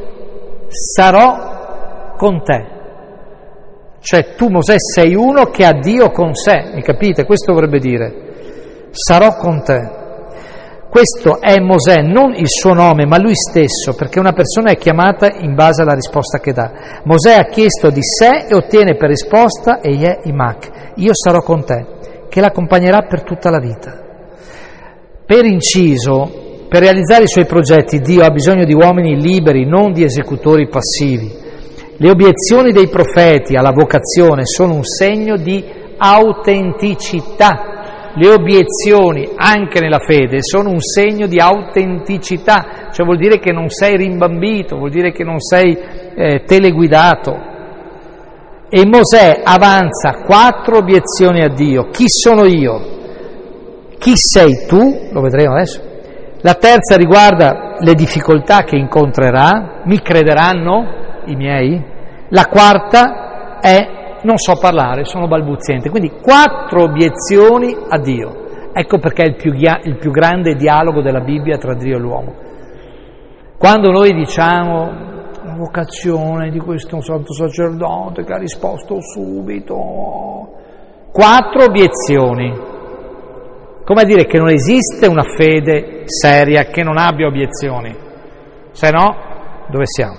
Sarò con te. Cioè tu Mosè sei uno che ha Dio con sé, mi capite? Questo vorrebbe dire, sarò con te. Questo è Mosè, non il suo nome, ma lui stesso, perché una persona è chiamata in base alla risposta che dà. Mosè ha chiesto di sé e ottiene per risposta Yeh Imak, io sarò con te, che l'accompagnerà per tutta la vita. Per inciso, per realizzare i suoi progetti, Dio ha bisogno di uomini liberi, non di esecutori passivi. Le obiezioni dei profeti alla vocazione sono un segno di autenticità. Le obiezioni, anche nella fede, sono un segno di autenticità, cioè vuol dire che non sei rimbambito, vuol dire che non sei teleguidato. E Mosè avanza 4 obiezioni a Dio. Chi sono io? Chi sei tu? Lo vedremo adesso. La terza riguarda le difficoltà che incontrerà. Mi crederanno i miei? La quarta è: non so parlare, sono balbuziente. Quindi 4 obiezioni a Dio. Ecco perché è il più grande dialogo della Bibbia tra Dio e l'uomo. Quando noi diciamo la vocazione di questo santo sacerdote che ha risposto subito, 4 obiezioni. Come a dire che non esiste una fede seria che non abbia obiezioni. Se no, dove siamo?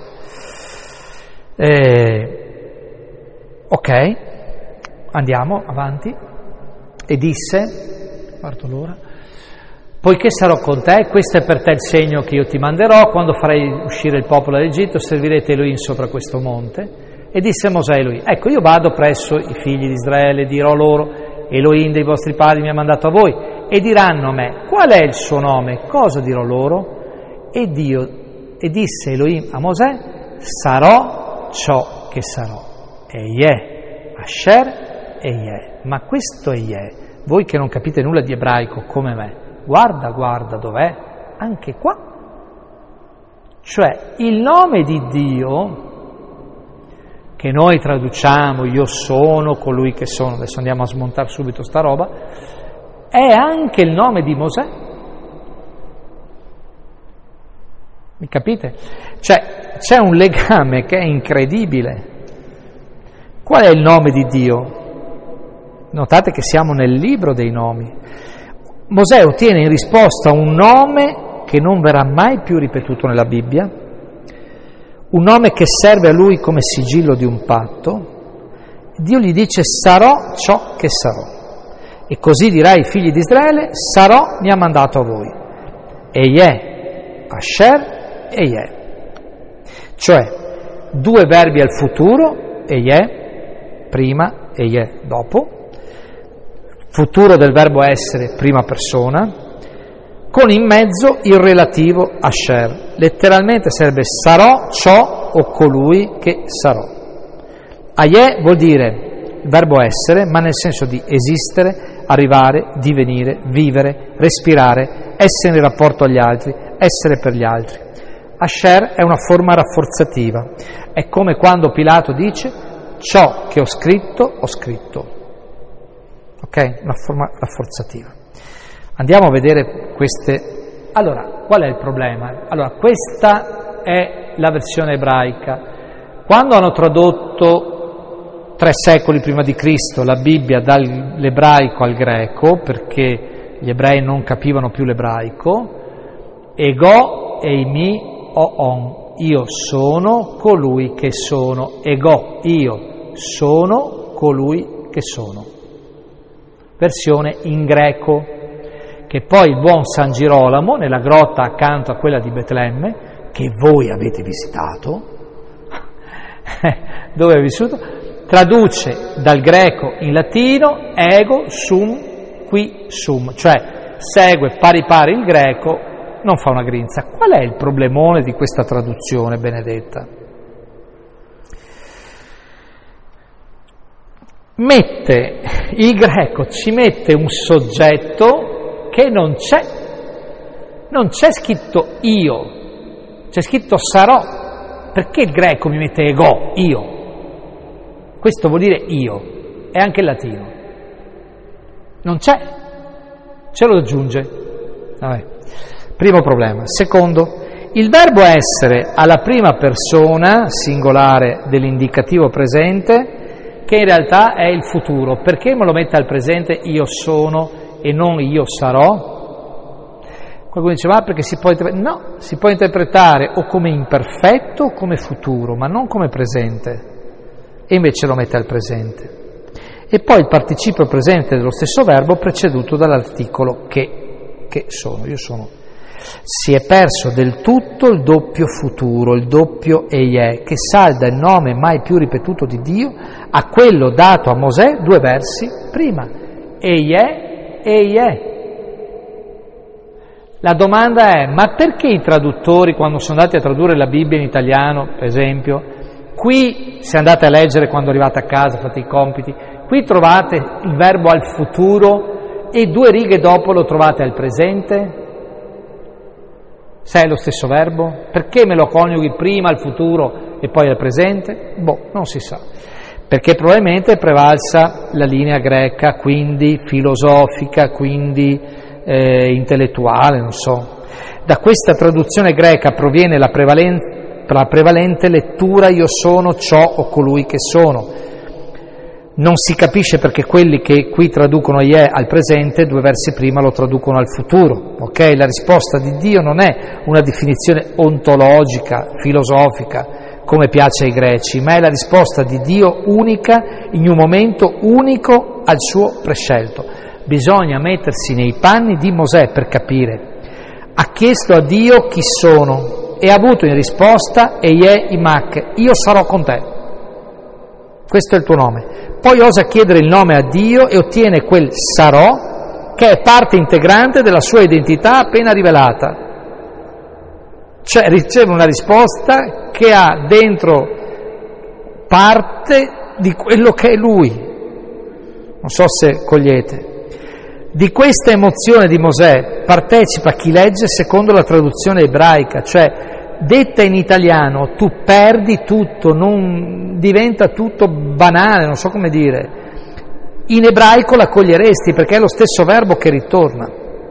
Ok, andiamo avanti. E disse, guardo l'ora, poiché sarò con te, questo è per te il segno che io ti manderò, quando farai uscire il popolo dall'Egitto, servirete Elohim sopra questo monte. E disse Mosè a Elohim, ecco, io vado presso i figli di Israele, dirò loro, Elohim dei vostri padri mi ha mandato a voi, e diranno a me, qual è il suo nome? Cosa dirò loro? E disse Elohim a Mosè, sarò ciò che sarò. Eyeh, Asher, Eyeh. Ma questo Eyeh, voi che non capite nulla di ebraico come me, guarda dov'è? Anche qua. Cioè, il nome di Dio, che noi traduciamo, io sono colui che sono, adesso andiamo a smontare subito sta roba, è anche il nome di Mosè. Mi capite? Cioè, c'è un legame che è incredibile. Qual è il nome di Dio? Notate che siamo nel libro dei nomi. Mosè ottiene in risposta un nome che non verrà mai più ripetuto nella Bibbia, un nome che serve a lui come sigillo di un patto. Dio gli dice sarò ciò che sarò. E così dirà ai figli di Israele, sarò mi ha mandato a voi. Eyeh, Asher, Eyeh. Cioè, due verbi al futuro, Eyeh, prima, Eyeh, dopo. Futuro del verbo essere, prima persona, con in mezzo il relativo Asher. Letteralmente sarebbe sarò ciò o colui che sarò. Eyeh vuol dire il verbo essere, ma nel senso di esistere, arrivare, divenire, vivere, respirare, essere in rapporto agli altri, essere per gli altri. Asher è una forma rafforzativa. È come quando Pilato dice ciò che ho scritto, ho scritto. Ok? Una forma rafforzativa. Andiamo a vedere queste. Allora, qual è il problema? Allora, questa è la versione ebraica. Quando hanno tradotto 3 secoli prima di Cristo la Bibbia dall'ebraico al greco, perché gli ebrei non capivano più l'ebraico, ego eimi oon, io sono colui che sono, ego, io sono colui che sono. Versione in greco, che poi il buon San Girolamo, nella grotta accanto a quella di Betlemme, che voi avete visitato, dove è vissuto, traduce dal greco in latino ego sum qui sum, cioè segue pari pari il greco, non fa una grinza. Qual è il problemone di questa traduzione benedetta? Il greco ci mette un soggetto che non c'è scritto io, c'è scritto sarò. Perché il greco mi mette ego, io? Questo vuol dire io, è anche il latino. Non c'è, ce lo aggiunge. Vabbè. Primo problema. Secondo, il verbo essere alla prima persona singolare dell'indicativo presente, che in realtà è il futuro. Perché me lo mette al presente io sono e non io sarò? Qualcuno dice, ma perché si può interpretare o come imperfetto o come futuro, ma non come presente. E invece lo mette al presente. E poi il participio presente dello stesso verbo preceduto dall'articolo che sono, io sono. Si è perso del tutto il doppio futuro, il doppio Eyeh, che salda il nome mai più ripetuto di Dio a quello dato a Mosè 2 versi prima. Eyeh, Eyeh. La domanda è, ma perché i traduttori, quando sono andati a tradurre la Bibbia in italiano, per esempio, qui, se andate a leggere quando arrivate a casa, fate i compiti, qui trovate il verbo al futuro e 2 righe dopo lo trovate al presente? Se è lo stesso verbo? Perché me lo coniughi prima al futuro e poi al presente? Non si sa. Perché probabilmente è prevalsa la linea greca, quindi filosofica, quindi intellettuale, non so. Da questa traduzione greca proviene la prevalente lettura io sono ciò o colui che sono. Non si capisce perché quelli che qui traducono Yeh al presente, 2 versi prima lo traducono al futuro, ok? La risposta di Dio non è una definizione ontologica, filosofica, come piace ai greci, ma è la risposta di Dio unica, in un momento unico al suo prescelto. Bisogna mettersi nei panni di Mosè per capire. Ha chiesto a Dio chi sono e ha avuto in risposta Yeh Imak, io sarò con te. Questo è il tuo nome. Poi osa chiedere il nome a Dio e ottiene quel sarò che è parte integrante della sua identità appena rivelata. Cioè riceve una risposta che ha dentro parte di quello che è lui. Non so se cogliete. Di questa emozione di Mosè partecipa chi legge secondo la traduzione ebraica, cioè detta in italiano, tu perdi tutto, non diventa tutto banale, non so come dire. In ebraico la coglieresti perché è lo stesso verbo che ritorna.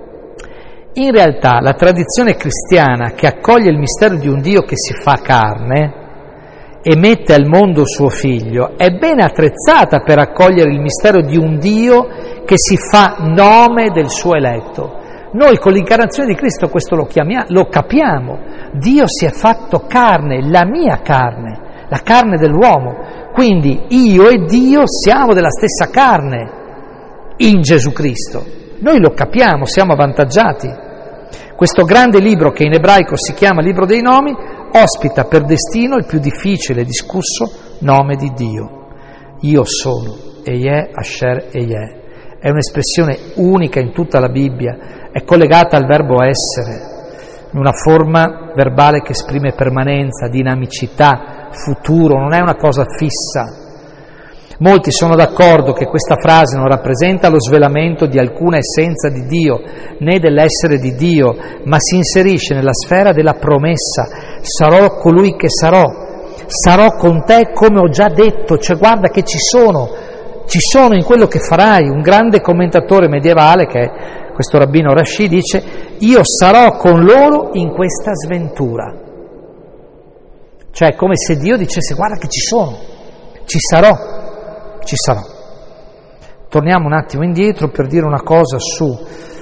In realtà la tradizione cristiana che accoglie il mistero di un Dio che si fa carne e mette al mondo suo figlio è ben attrezzata per accogliere il mistero di un Dio che si fa nome del suo eletto. Noi con l'incarnazione di Cristo questo lo capiamo. Dio si è fatto carne, la mia carne, la carne dell'uomo. Quindi io e Dio siamo della stessa carne in Gesù Cristo. Noi lo capiamo, siamo avvantaggiati. Questo grande libro che in ebraico si chiama Libro dei Nomi ospita per destino il più difficile e discusso nome di Dio. Io sono, Ehyeh Asher Ehyeh. È un'espressione unica in tutta la Bibbia, è collegata al verbo essere, in una forma verbale che esprime permanenza, dinamicità, futuro, non è una cosa fissa. Molti sono d'accordo che questa frase non rappresenta lo svelamento di alcuna essenza di Dio, né dell'essere di Dio, ma si inserisce nella sfera della promessa. Sarò colui che sarò con te come ho già detto, cioè guarda che ci sono in quello che farai. Un grande commentatore medievale, che è questo rabbino Rashi, dice: io sarò con loro in questa sventura. Cioè è come se Dio dicesse: guarda che ci sono, ci sarò. Torniamo un attimo indietro per dire una cosa su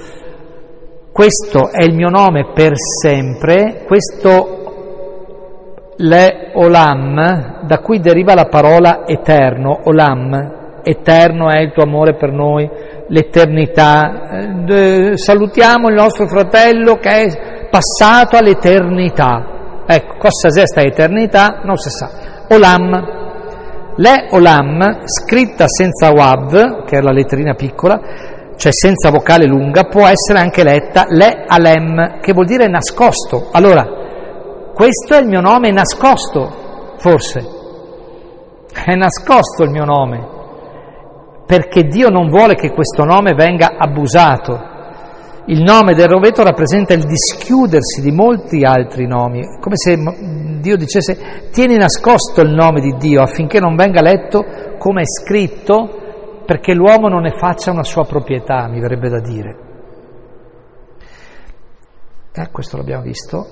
questo è il mio nome per sempre, questo Le Olam, da cui deriva la parola eterno, Olam. Eterno è il tuo amore per noi, l'eternità. Salutiamo il nostro fratello che è passato all'eternità. Ecco, cosa sia sta eternità? Non si sa. Olam. Le Olam, scritta senza Wav, che è la letterina piccola, cioè senza vocale lunga, può essere anche letta Le Alem, che vuol dire nascosto. Allora, questo è il mio nome nascosto, forse. È nascosto il mio nome. Perché Dio non vuole che questo nome venga abusato. Il nome del roveto rappresenta il dischiudersi di molti altri nomi, come se Dio dicesse: tieni nascosto il nome di Dio affinché non venga letto come è scritto, perché l'uomo non ne faccia una sua proprietà, mi verrebbe da dire. Questo l'abbiamo visto.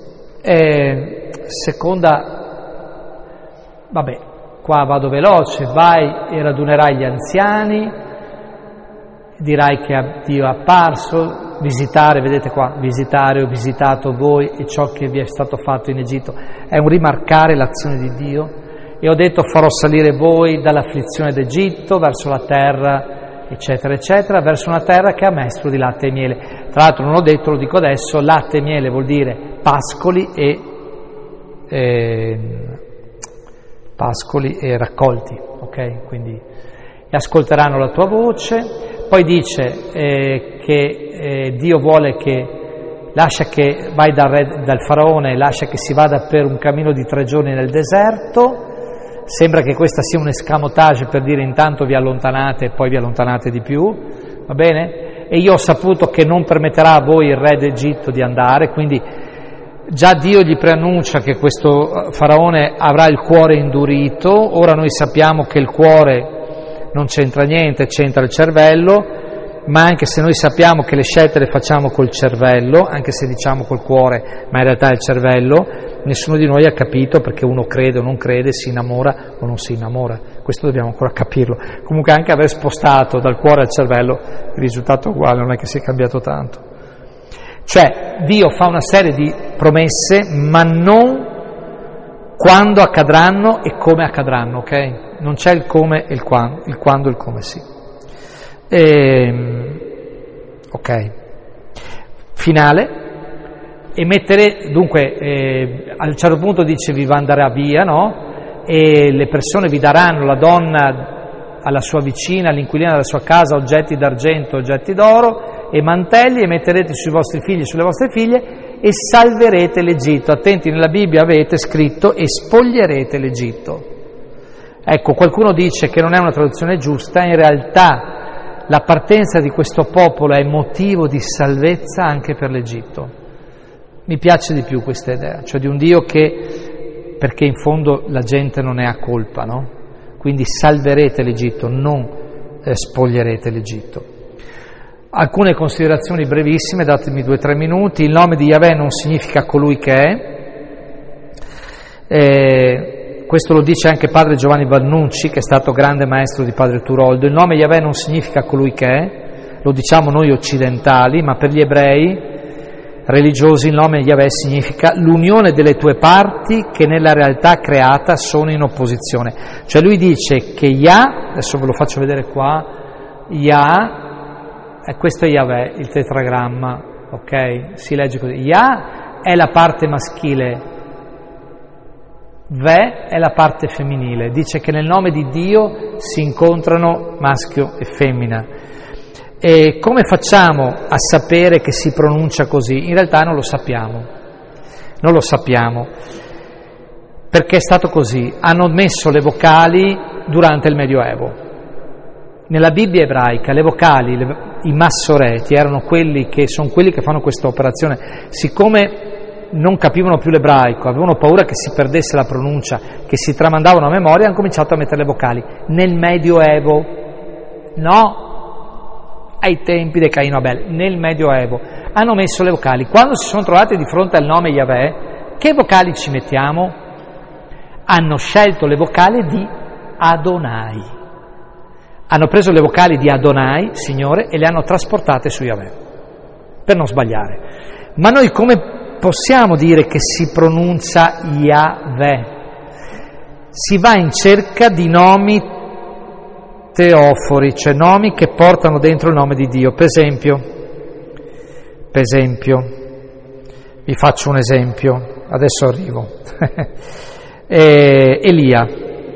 Seconda, vabbè, qua vado veloce, vai e radunerai gli anziani, dirai che Dio è apparso, visitare, vedete qua, visitare, ho visitato voi e ciò che vi è stato fatto in Egitto, è un rimarcare l'azione di Dio. E ho detto: farò salire voi dall'afflizione d'Egitto verso la terra, eccetera, eccetera, verso una terra che ha mestolo di latte e miele. Tra l'altro non ho detto, lo dico adesso, latte e miele vuol dire pascoli e raccolti, ok? Quindi e ascolteranno la tua voce. Poi dice che Dio vuole che lascia che vai dal faraone, lascia che si vada per un cammino di 3 giorni nel deserto. Sembra che questa sia un escamotage per dire: intanto vi allontanate e poi vi allontanate di più, va bene? E io ho saputo che non permetterà a voi il re d'Egitto di andare, quindi già Dio gli preannuncia che questo faraone avrà il cuore indurito. Ora noi sappiamo che il cuore non c'entra niente, c'entra il cervello, ma anche se noi sappiamo che le scelte le facciamo col cervello, anche se diciamo col cuore, ma in realtà è il cervello, nessuno di noi ha capito perché uno crede o non crede, si innamora o non si innamora, questo dobbiamo ancora capirlo. Comunque anche aver spostato dal cuore al cervello il risultato è uguale, non è che sia cambiato tanto. Cioè Dio fa una serie di promesse, ma non quando accadranno e come accadranno, ok? Non c'è il come e il quando e il come sì. Ok. Finale. E dunque, a un certo punto dice vi andrà via, no? E le persone vi daranno, la donna alla sua vicina, all'inquilina della sua casa, oggetti d'argento, oggetti d'oro e mantelli, e metterete sui vostri figli e sulle vostre figlie e salverete l'Egitto. Attenti, nella Bibbia avete scritto e spoglierete l'Egitto. Ecco, qualcuno dice che non è una traduzione giusta, in realtà la partenza di questo popolo è motivo di salvezza anche per l'Egitto. Mi piace di più questa idea, cioè di un Dio che, perché in fondo la gente non ne ha colpa, no? Quindi salverete l'Egitto, non spoglierete l'Egitto. Alcune considerazioni brevissime, datemi 2 o 3 minuti. Il nome di Yahweh non significa colui che è. Questo lo dice anche padre Giovanni Vannucci, che è stato grande maestro di padre Turoldo. Il nome Yahweh non significa colui che è, lo diciamo noi occidentali, ma per gli ebrei religiosi il nome Yahweh significa l'unione delle tue parti che nella realtà creata sono in opposizione. Cioè lui dice che Yah, adesso ve lo faccio vedere qua, Yah, questo è Yahweh, il tetragramma, ok? Si legge così. Yah è la parte maschile, Ve è la parte femminile. Dice che nel nome di Dio si incontrano maschio e femmina. E come facciamo a sapere che si pronuncia così? In realtà non lo sappiamo, perché è stato così. Hanno messo le vocali durante il Medioevo. Nella Bibbia ebraica le vocali, i massoreti, erano quelli che fanno questa operazione. Siccome non capivano più l'ebraico, avevano paura che si perdesse la pronuncia, che si tramandavano a memoria, hanno cominciato a mettere le vocali. Nel Medioevo, no, ai tempi di Caino Abele, nel Medioevo hanno messo le vocali. Quando si sono trovati di fronte al nome Yahweh, che vocali ci mettiamo? Hanno scelto le vocali di Adonai. Hanno preso le vocali di Adonai, Signore, e le hanno trasportate su Yahweh, per non sbagliare. Ma noi come possiamo dire che si pronuncia Yahweh? Si va in cerca di nomi teofori, cioè nomi che portano dentro il nome di Dio. Per esempio, vi faccio un esempio, adesso arrivo. Elia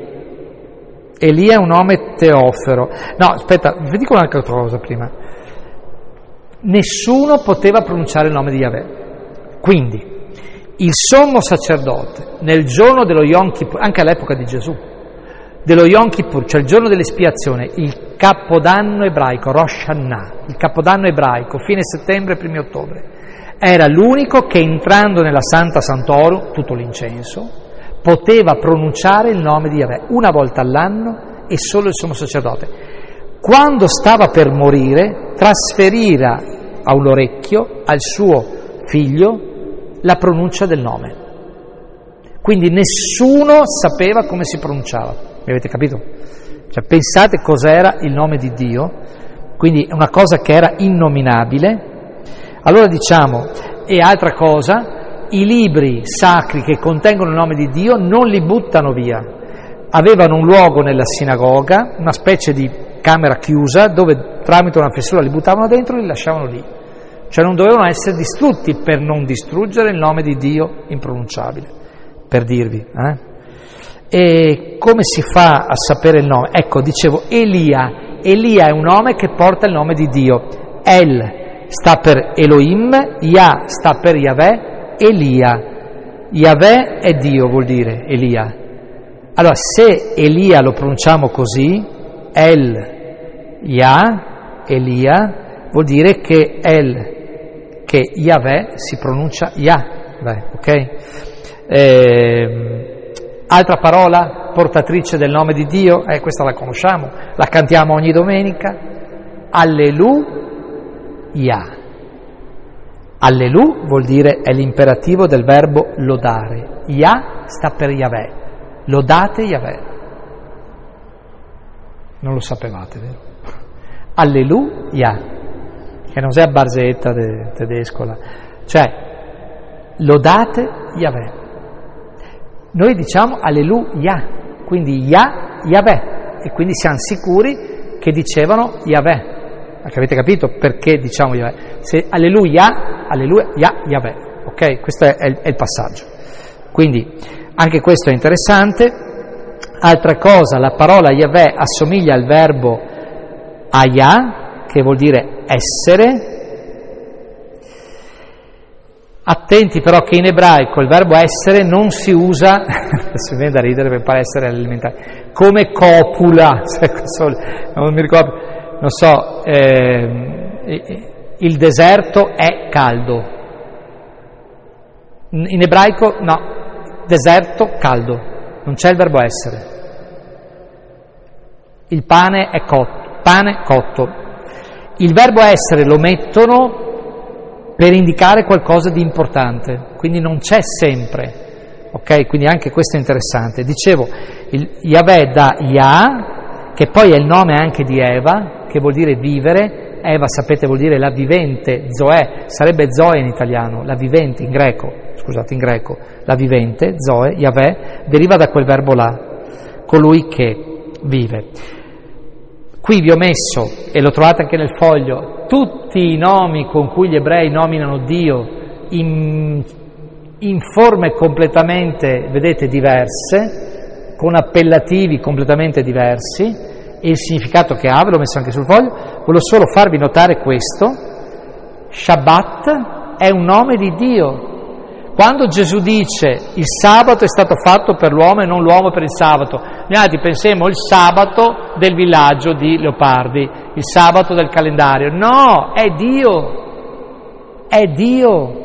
è un nome teoforo. No, aspetta, vi dico un'altra cosa prima. Nessuno poteva pronunciare il nome di Yahweh. Quindi, il sommo sacerdote, nel giorno dello Yom Kippur, anche all'epoca di Gesù, dello Yom Kippur, cioè il giorno dell'espiazione, il capodanno ebraico, Rosh Hashanah, il capodanno ebraico, fine settembre, primi ottobre, era l'unico che entrando nella Santa Santorum, tutto l'incenso, poteva pronunciare il nome di Yahweh una volta all'anno e solo il sommo sacerdote. Quando stava per morire, trasferiva a un orecchio al suo figlio la pronuncia del nome. Quindi nessuno sapeva come si pronunciava. Mi avete capito? Cioè, pensate cos'era il nome di Dio, quindi è una cosa che era innominabile. Allora diciamo, e altra cosa, i libri sacri che contengono il nome di Dio non li buttano via. Avevano un luogo nella sinagoga, una specie di camera chiusa, dove tramite una fessura li buttavano dentro e li lasciavano lì. Cioè non dovevano essere distrutti per non distruggere il nome di Dio impronunciabile, per dirvi. E come si fa a sapere il nome? Ecco, dicevo, Elia è un nome che porta il nome di Dio. El sta per Elohim, Yah sta per Yahweh, Elia. Yahweh è Dio, vuol dire Elia. Allora, se Elia lo pronunciamo così, El, Yah, Elia, vuol dire che Yahweh si pronuncia Yahweh, ok? Altra parola portatrice del nome di Dio, questa la conosciamo, la cantiamo ogni domenica, Alleluia. Allelu vuol dire, è l'imperativo del verbo lodare. Yah sta per Yahweh. Lodate Yahweh. Non lo sapevate, vero? Alleluia, che non è barzetta tedesco, cioè lodate Yahweh. Noi diciamo alleluia, quindi Yahweh, e quindi siamo sicuri che dicevano Yahweh. Avete capito perché diciamo Yahweh? Se alleluia, Yahweh, ok? Questo è il passaggio. Quindi anche questo è interessante. Altra cosa, la parola Yahweh assomiglia al verbo Ayah, che vuol dire essere. Attenti però che in ebraico il verbo essere non si usa, adesso mi viene da ridere per fare essere alimentare, come copula, non mi ricordo, non so, il deserto è caldo. In ebraico no, deserto caldo, non c'è il verbo essere. Il pane è cotto. Il verbo essere lo mettono per indicare qualcosa di importante, quindi non c'è sempre, ok? Quindi anche questo è interessante. Dicevo, il Yahweh da Yah, che poi è il nome anche di Eva, che vuol dire vivere. Eva, sapete, vuol dire la vivente, Zoe, sarebbe Zoe in italiano, la vivente in greco, la vivente, Zoe, Yahweh, deriva da quel verbo là, colui che vive. Qui vi ho messo, e lo trovate anche nel foglio, tutti i nomi con cui gli ebrei nominano Dio in forme completamente, vedete, diverse, con appellativi completamente diversi, e il significato che ha, ve l'ho messo anche sul foglio. Volevo solo farvi notare questo: Shabbat è un nome di Dio. Quando Gesù dice il sabato è stato fatto per l'uomo e non l'uomo per il sabato, noi altri pensiamo il sabato del villaggio di Leopardi, il sabato del calendario. No, è Dio, è Dio.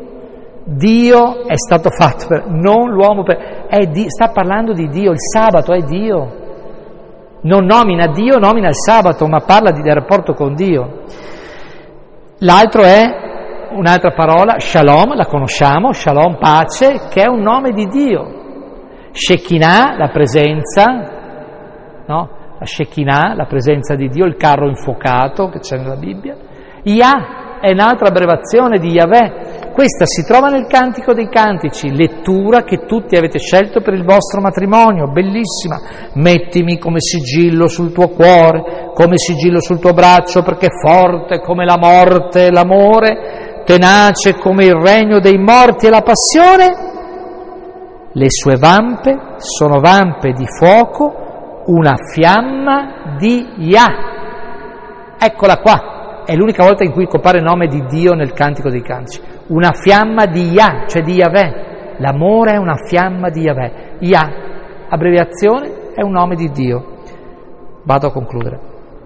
Dio è stato fatto per, non l'uomo per, sta parlando di Dio, il sabato è Dio. Non nomina Dio, nomina il sabato, ma parla del rapporto con Dio. L'altro è un'altra parola, shalom, la conosciamo, shalom, pace, che è un nome di Dio. Shekinah, la presenza, no? La Shekinah, la presenza di Dio, il carro infuocato che c'è nella Bibbia. Yah è un'altra abbreviazione di Yahweh. Questa si trova nel Cantico dei Cantici, lettura che tutti avete scelto per il vostro matrimonio, bellissima. Mettimi come sigillo sul tuo cuore, come sigillo sul tuo braccio, perché è forte come la morte e l'amore, tenace come il regno dei morti e la passione. Le sue vampe sono vampe di fuoco, una fiamma di Yah. Eccola qua, è l'unica volta in cui compare il nome di Dio nel Cantico dei Cantici. Una fiamma di Yah, cioè di Yahweh. L'amore è una fiamma di Yahweh. Yah, abbreviazione, è un nome di Dio. Vado a concludere.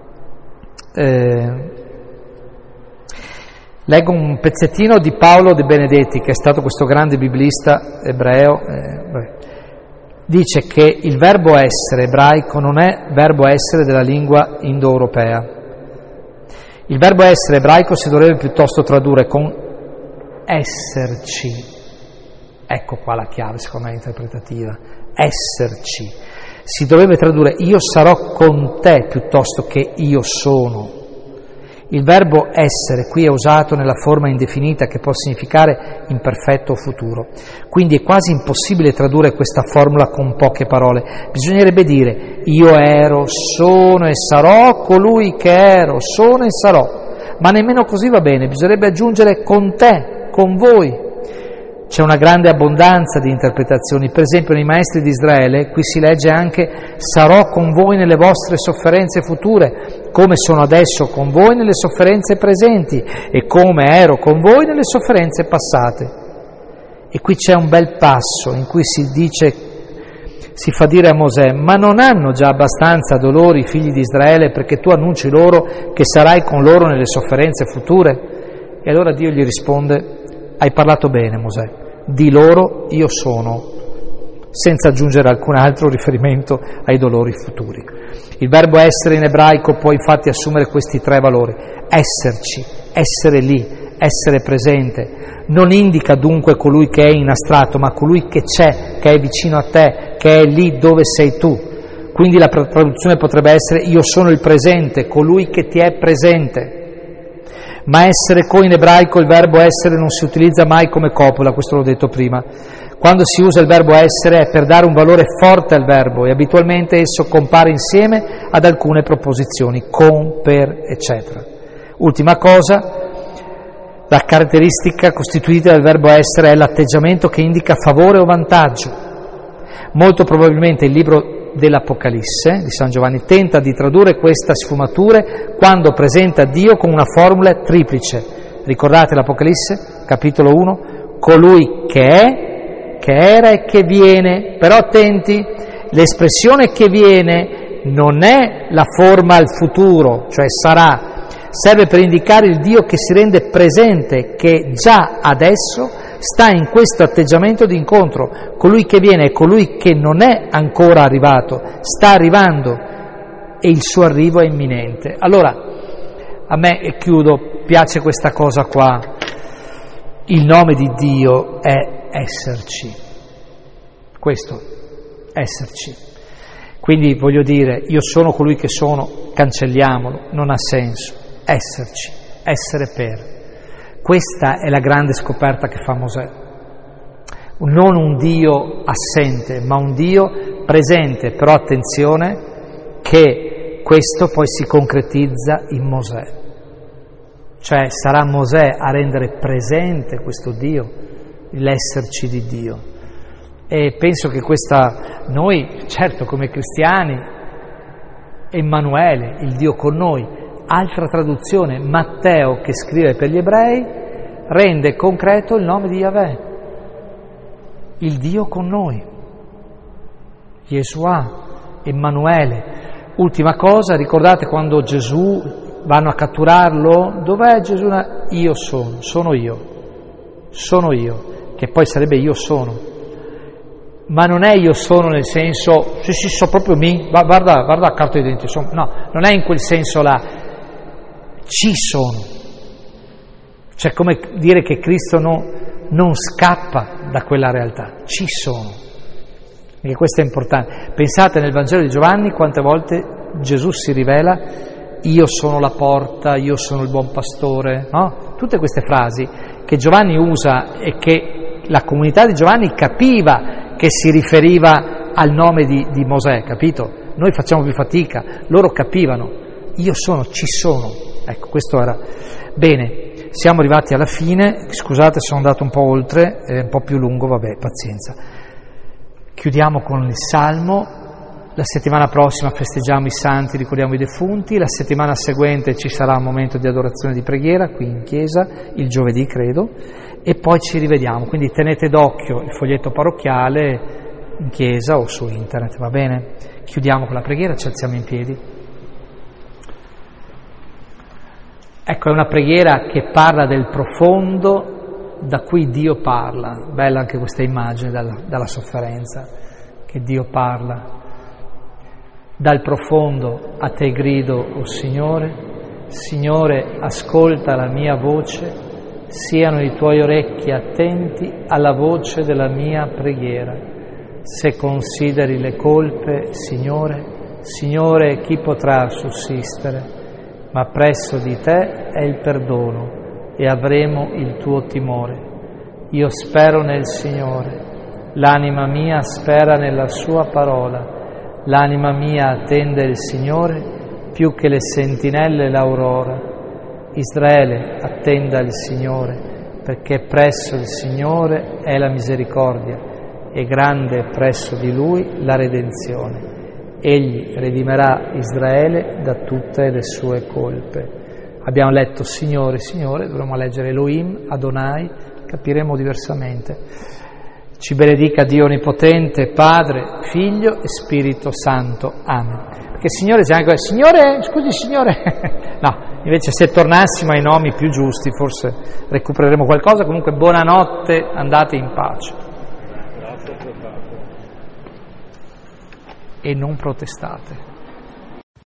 Leggo un pezzettino di Paolo De Benedetti, che è stato questo grande biblista ebreo. Dice che il verbo essere ebraico non è verbo essere della lingua indoeuropea. Il verbo essere ebraico si dovrebbe piuttosto tradurre con esserci. Ecco qua la chiave, secondo me, interpretativa. Esserci. Si dovrebbe tradurre io sarò con te piuttosto che io sono. Il verbo essere qui è usato nella forma indefinita che può significare imperfetto o futuro. Quindi è quasi impossibile tradurre questa formula con poche parole. Bisognerebbe dire io ero, sono e sarò colui che ero, sono e sarò. Ma nemmeno così va bene, bisognerebbe aggiungere con te, con voi. C'è una grande abbondanza di interpretazioni. Per esempio nei Maestri di Israele qui si legge anche sarò con voi nelle vostre sofferenze future, come sono adesso con voi nelle sofferenze presenti e come ero con voi nelle sofferenze passate. E qui c'è un bel passo in cui si fa dire a Mosè: ma non hanno già abbastanza dolori i figli di Israele perché tu annunci loro che sarai con loro nelle sofferenze future? E allora Dio gli risponde: hai parlato bene, Mosè, di loro io sono, senza aggiungere alcun altro riferimento ai dolori futuri. Il verbo essere in ebraico può infatti assumere questi tre valori: esserci, essere lì, essere presente. Non indica dunque colui che è in astratto, ma colui che c'è, che è vicino a te, che è lì dove sei tu. Quindi la traduzione potrebbe essere: io sono il presente, colui che ti è presente. Ma essere co in ebraico, il verbo essere non si utilizza mai come copula, questo l'ho detto prima. Quando si usa il verbo essere è per dare un valore forte al verbo e abitualmente esso compare insieme ad alcune proposizioni, con, per, eccetera. Ultima cosa, la caratteristica costituita dal verbo essere è l'atteggiamento che indica favore o vantaggio. Molto probabilmente il libro dell'Apocalisse di San Giovanni tenta di tradurre queste sfumature quando presenta Dio con una formula triplice. Ricordate l'Apocalisse, capitolo 1? Colui che è, che era e che viene. Però attenti, l'espressione che viene non è la forma al futuro, cioè sarà. Serve per indicare il Dio che si rende presente, che già adesso sta in questo atteggiamento di incontro. Colui che viene è colui che non è ancora arrivato, sta arrivando e il suo arrivo è imminente. Allora, a me, e chiudo, piace questa cosa qua. Il nome di Dio è esserci. Questo, esserci. Quindi voglio dire, io sono colui che sono, cancelliamolo, non ha senso. Esserci, essere per. Questa è la grande scoperta che fa Mosè. Non un Dio assente, ma un Dio presente, però attenzione che questo poi si concretizza in Mosè. Cioè sarà Mosè a rendere presente questo Dio, l'esserci di Dio. E penso che questa, noi, certo come cristiani, Emanuele, il Dio con noi. Altra traduzione, Matteo, che scrive per gli ebrei, rende concreto il nome di Yahweh, il Dio con noi, Yeshua, Emanuele. Ultima cosa, ricordate quando Gesù vanno a catturarlo? Dov'è Gesù? Io sono io, che poi sarebbe io sono. Ma non è io sono nel senso, sì, so proprio me, guarda la carta d'identità, no, non è in quel senso là. Ci sono, cioè come dire che Cristo non scappa da quella realtà, ci sono, perché questo è importante. Pensate nel Vangelo di Giovanni quante volte Gesù si rivela: io sono la porta, io sono il buon pastore, no? Tutte queste frasi che Giovanni usa e che la comunità di Giovanni capiva che si riferiva al nome di Mosè, capito? Noi facciamo più fatica, loro capivano, io sono, ci sono. Ecco, questo era. Bene, siamo arrivati alla fine, scusate se sono andato un po' oltre, è un po' più lungo, vabbè, pazienza. Chiudiamo con il Salmo, la settimana prossima festeggiamo i santi, ricordiamo i defunti, la settimana seguente ci sarà un momento di adorazione e di preghiera qui in chiesa, il giovedì credo, e poi ci rivediamo, quindi tenete d'occhio il foglietto parrocchiale in chiesa o su internet, va bene? Chiudiamo con la preghiera, ci alziamo in piedi. Ecco, è una preghiera che parla del profondo da cui Dio parla. Bella anche questa immagine dalla sofferenza, che Dio parla. Dal profondo a te grido, o Signore, Signore, ascolta la mia voce, siano i tuoi orecchi attenti alla voce della mia preghiera. Se consideri le colpe, Signore, chi potrà sussistere? Ma presso di te è il perdono e avremo il tuo timore. Io spero nel Signore, l'anima mia spera nella sua parola, l'anima mia attende il Signore più che le sentinelle l'aurora. Israele, attenda il Signore, perché presso il Signore è la misericordia e grande presso di Lui la redenzione. Egli redimerà Israele da tutte le sue colpe. Abbiamo letto Signore, Signore, dovremmo leggere Elohim, Adonai, capiremo diversamente. Ci benedica Dio Onnipotente, Padre, Figlio e Spirito Santo. Amen. Perché Signore c'è anche Signore, scusi Signore. No, invece se tornassimo ai nomi più giusti forse recupereremo qualcosa. Comunque buonanotte, andate in pace. E non protestate.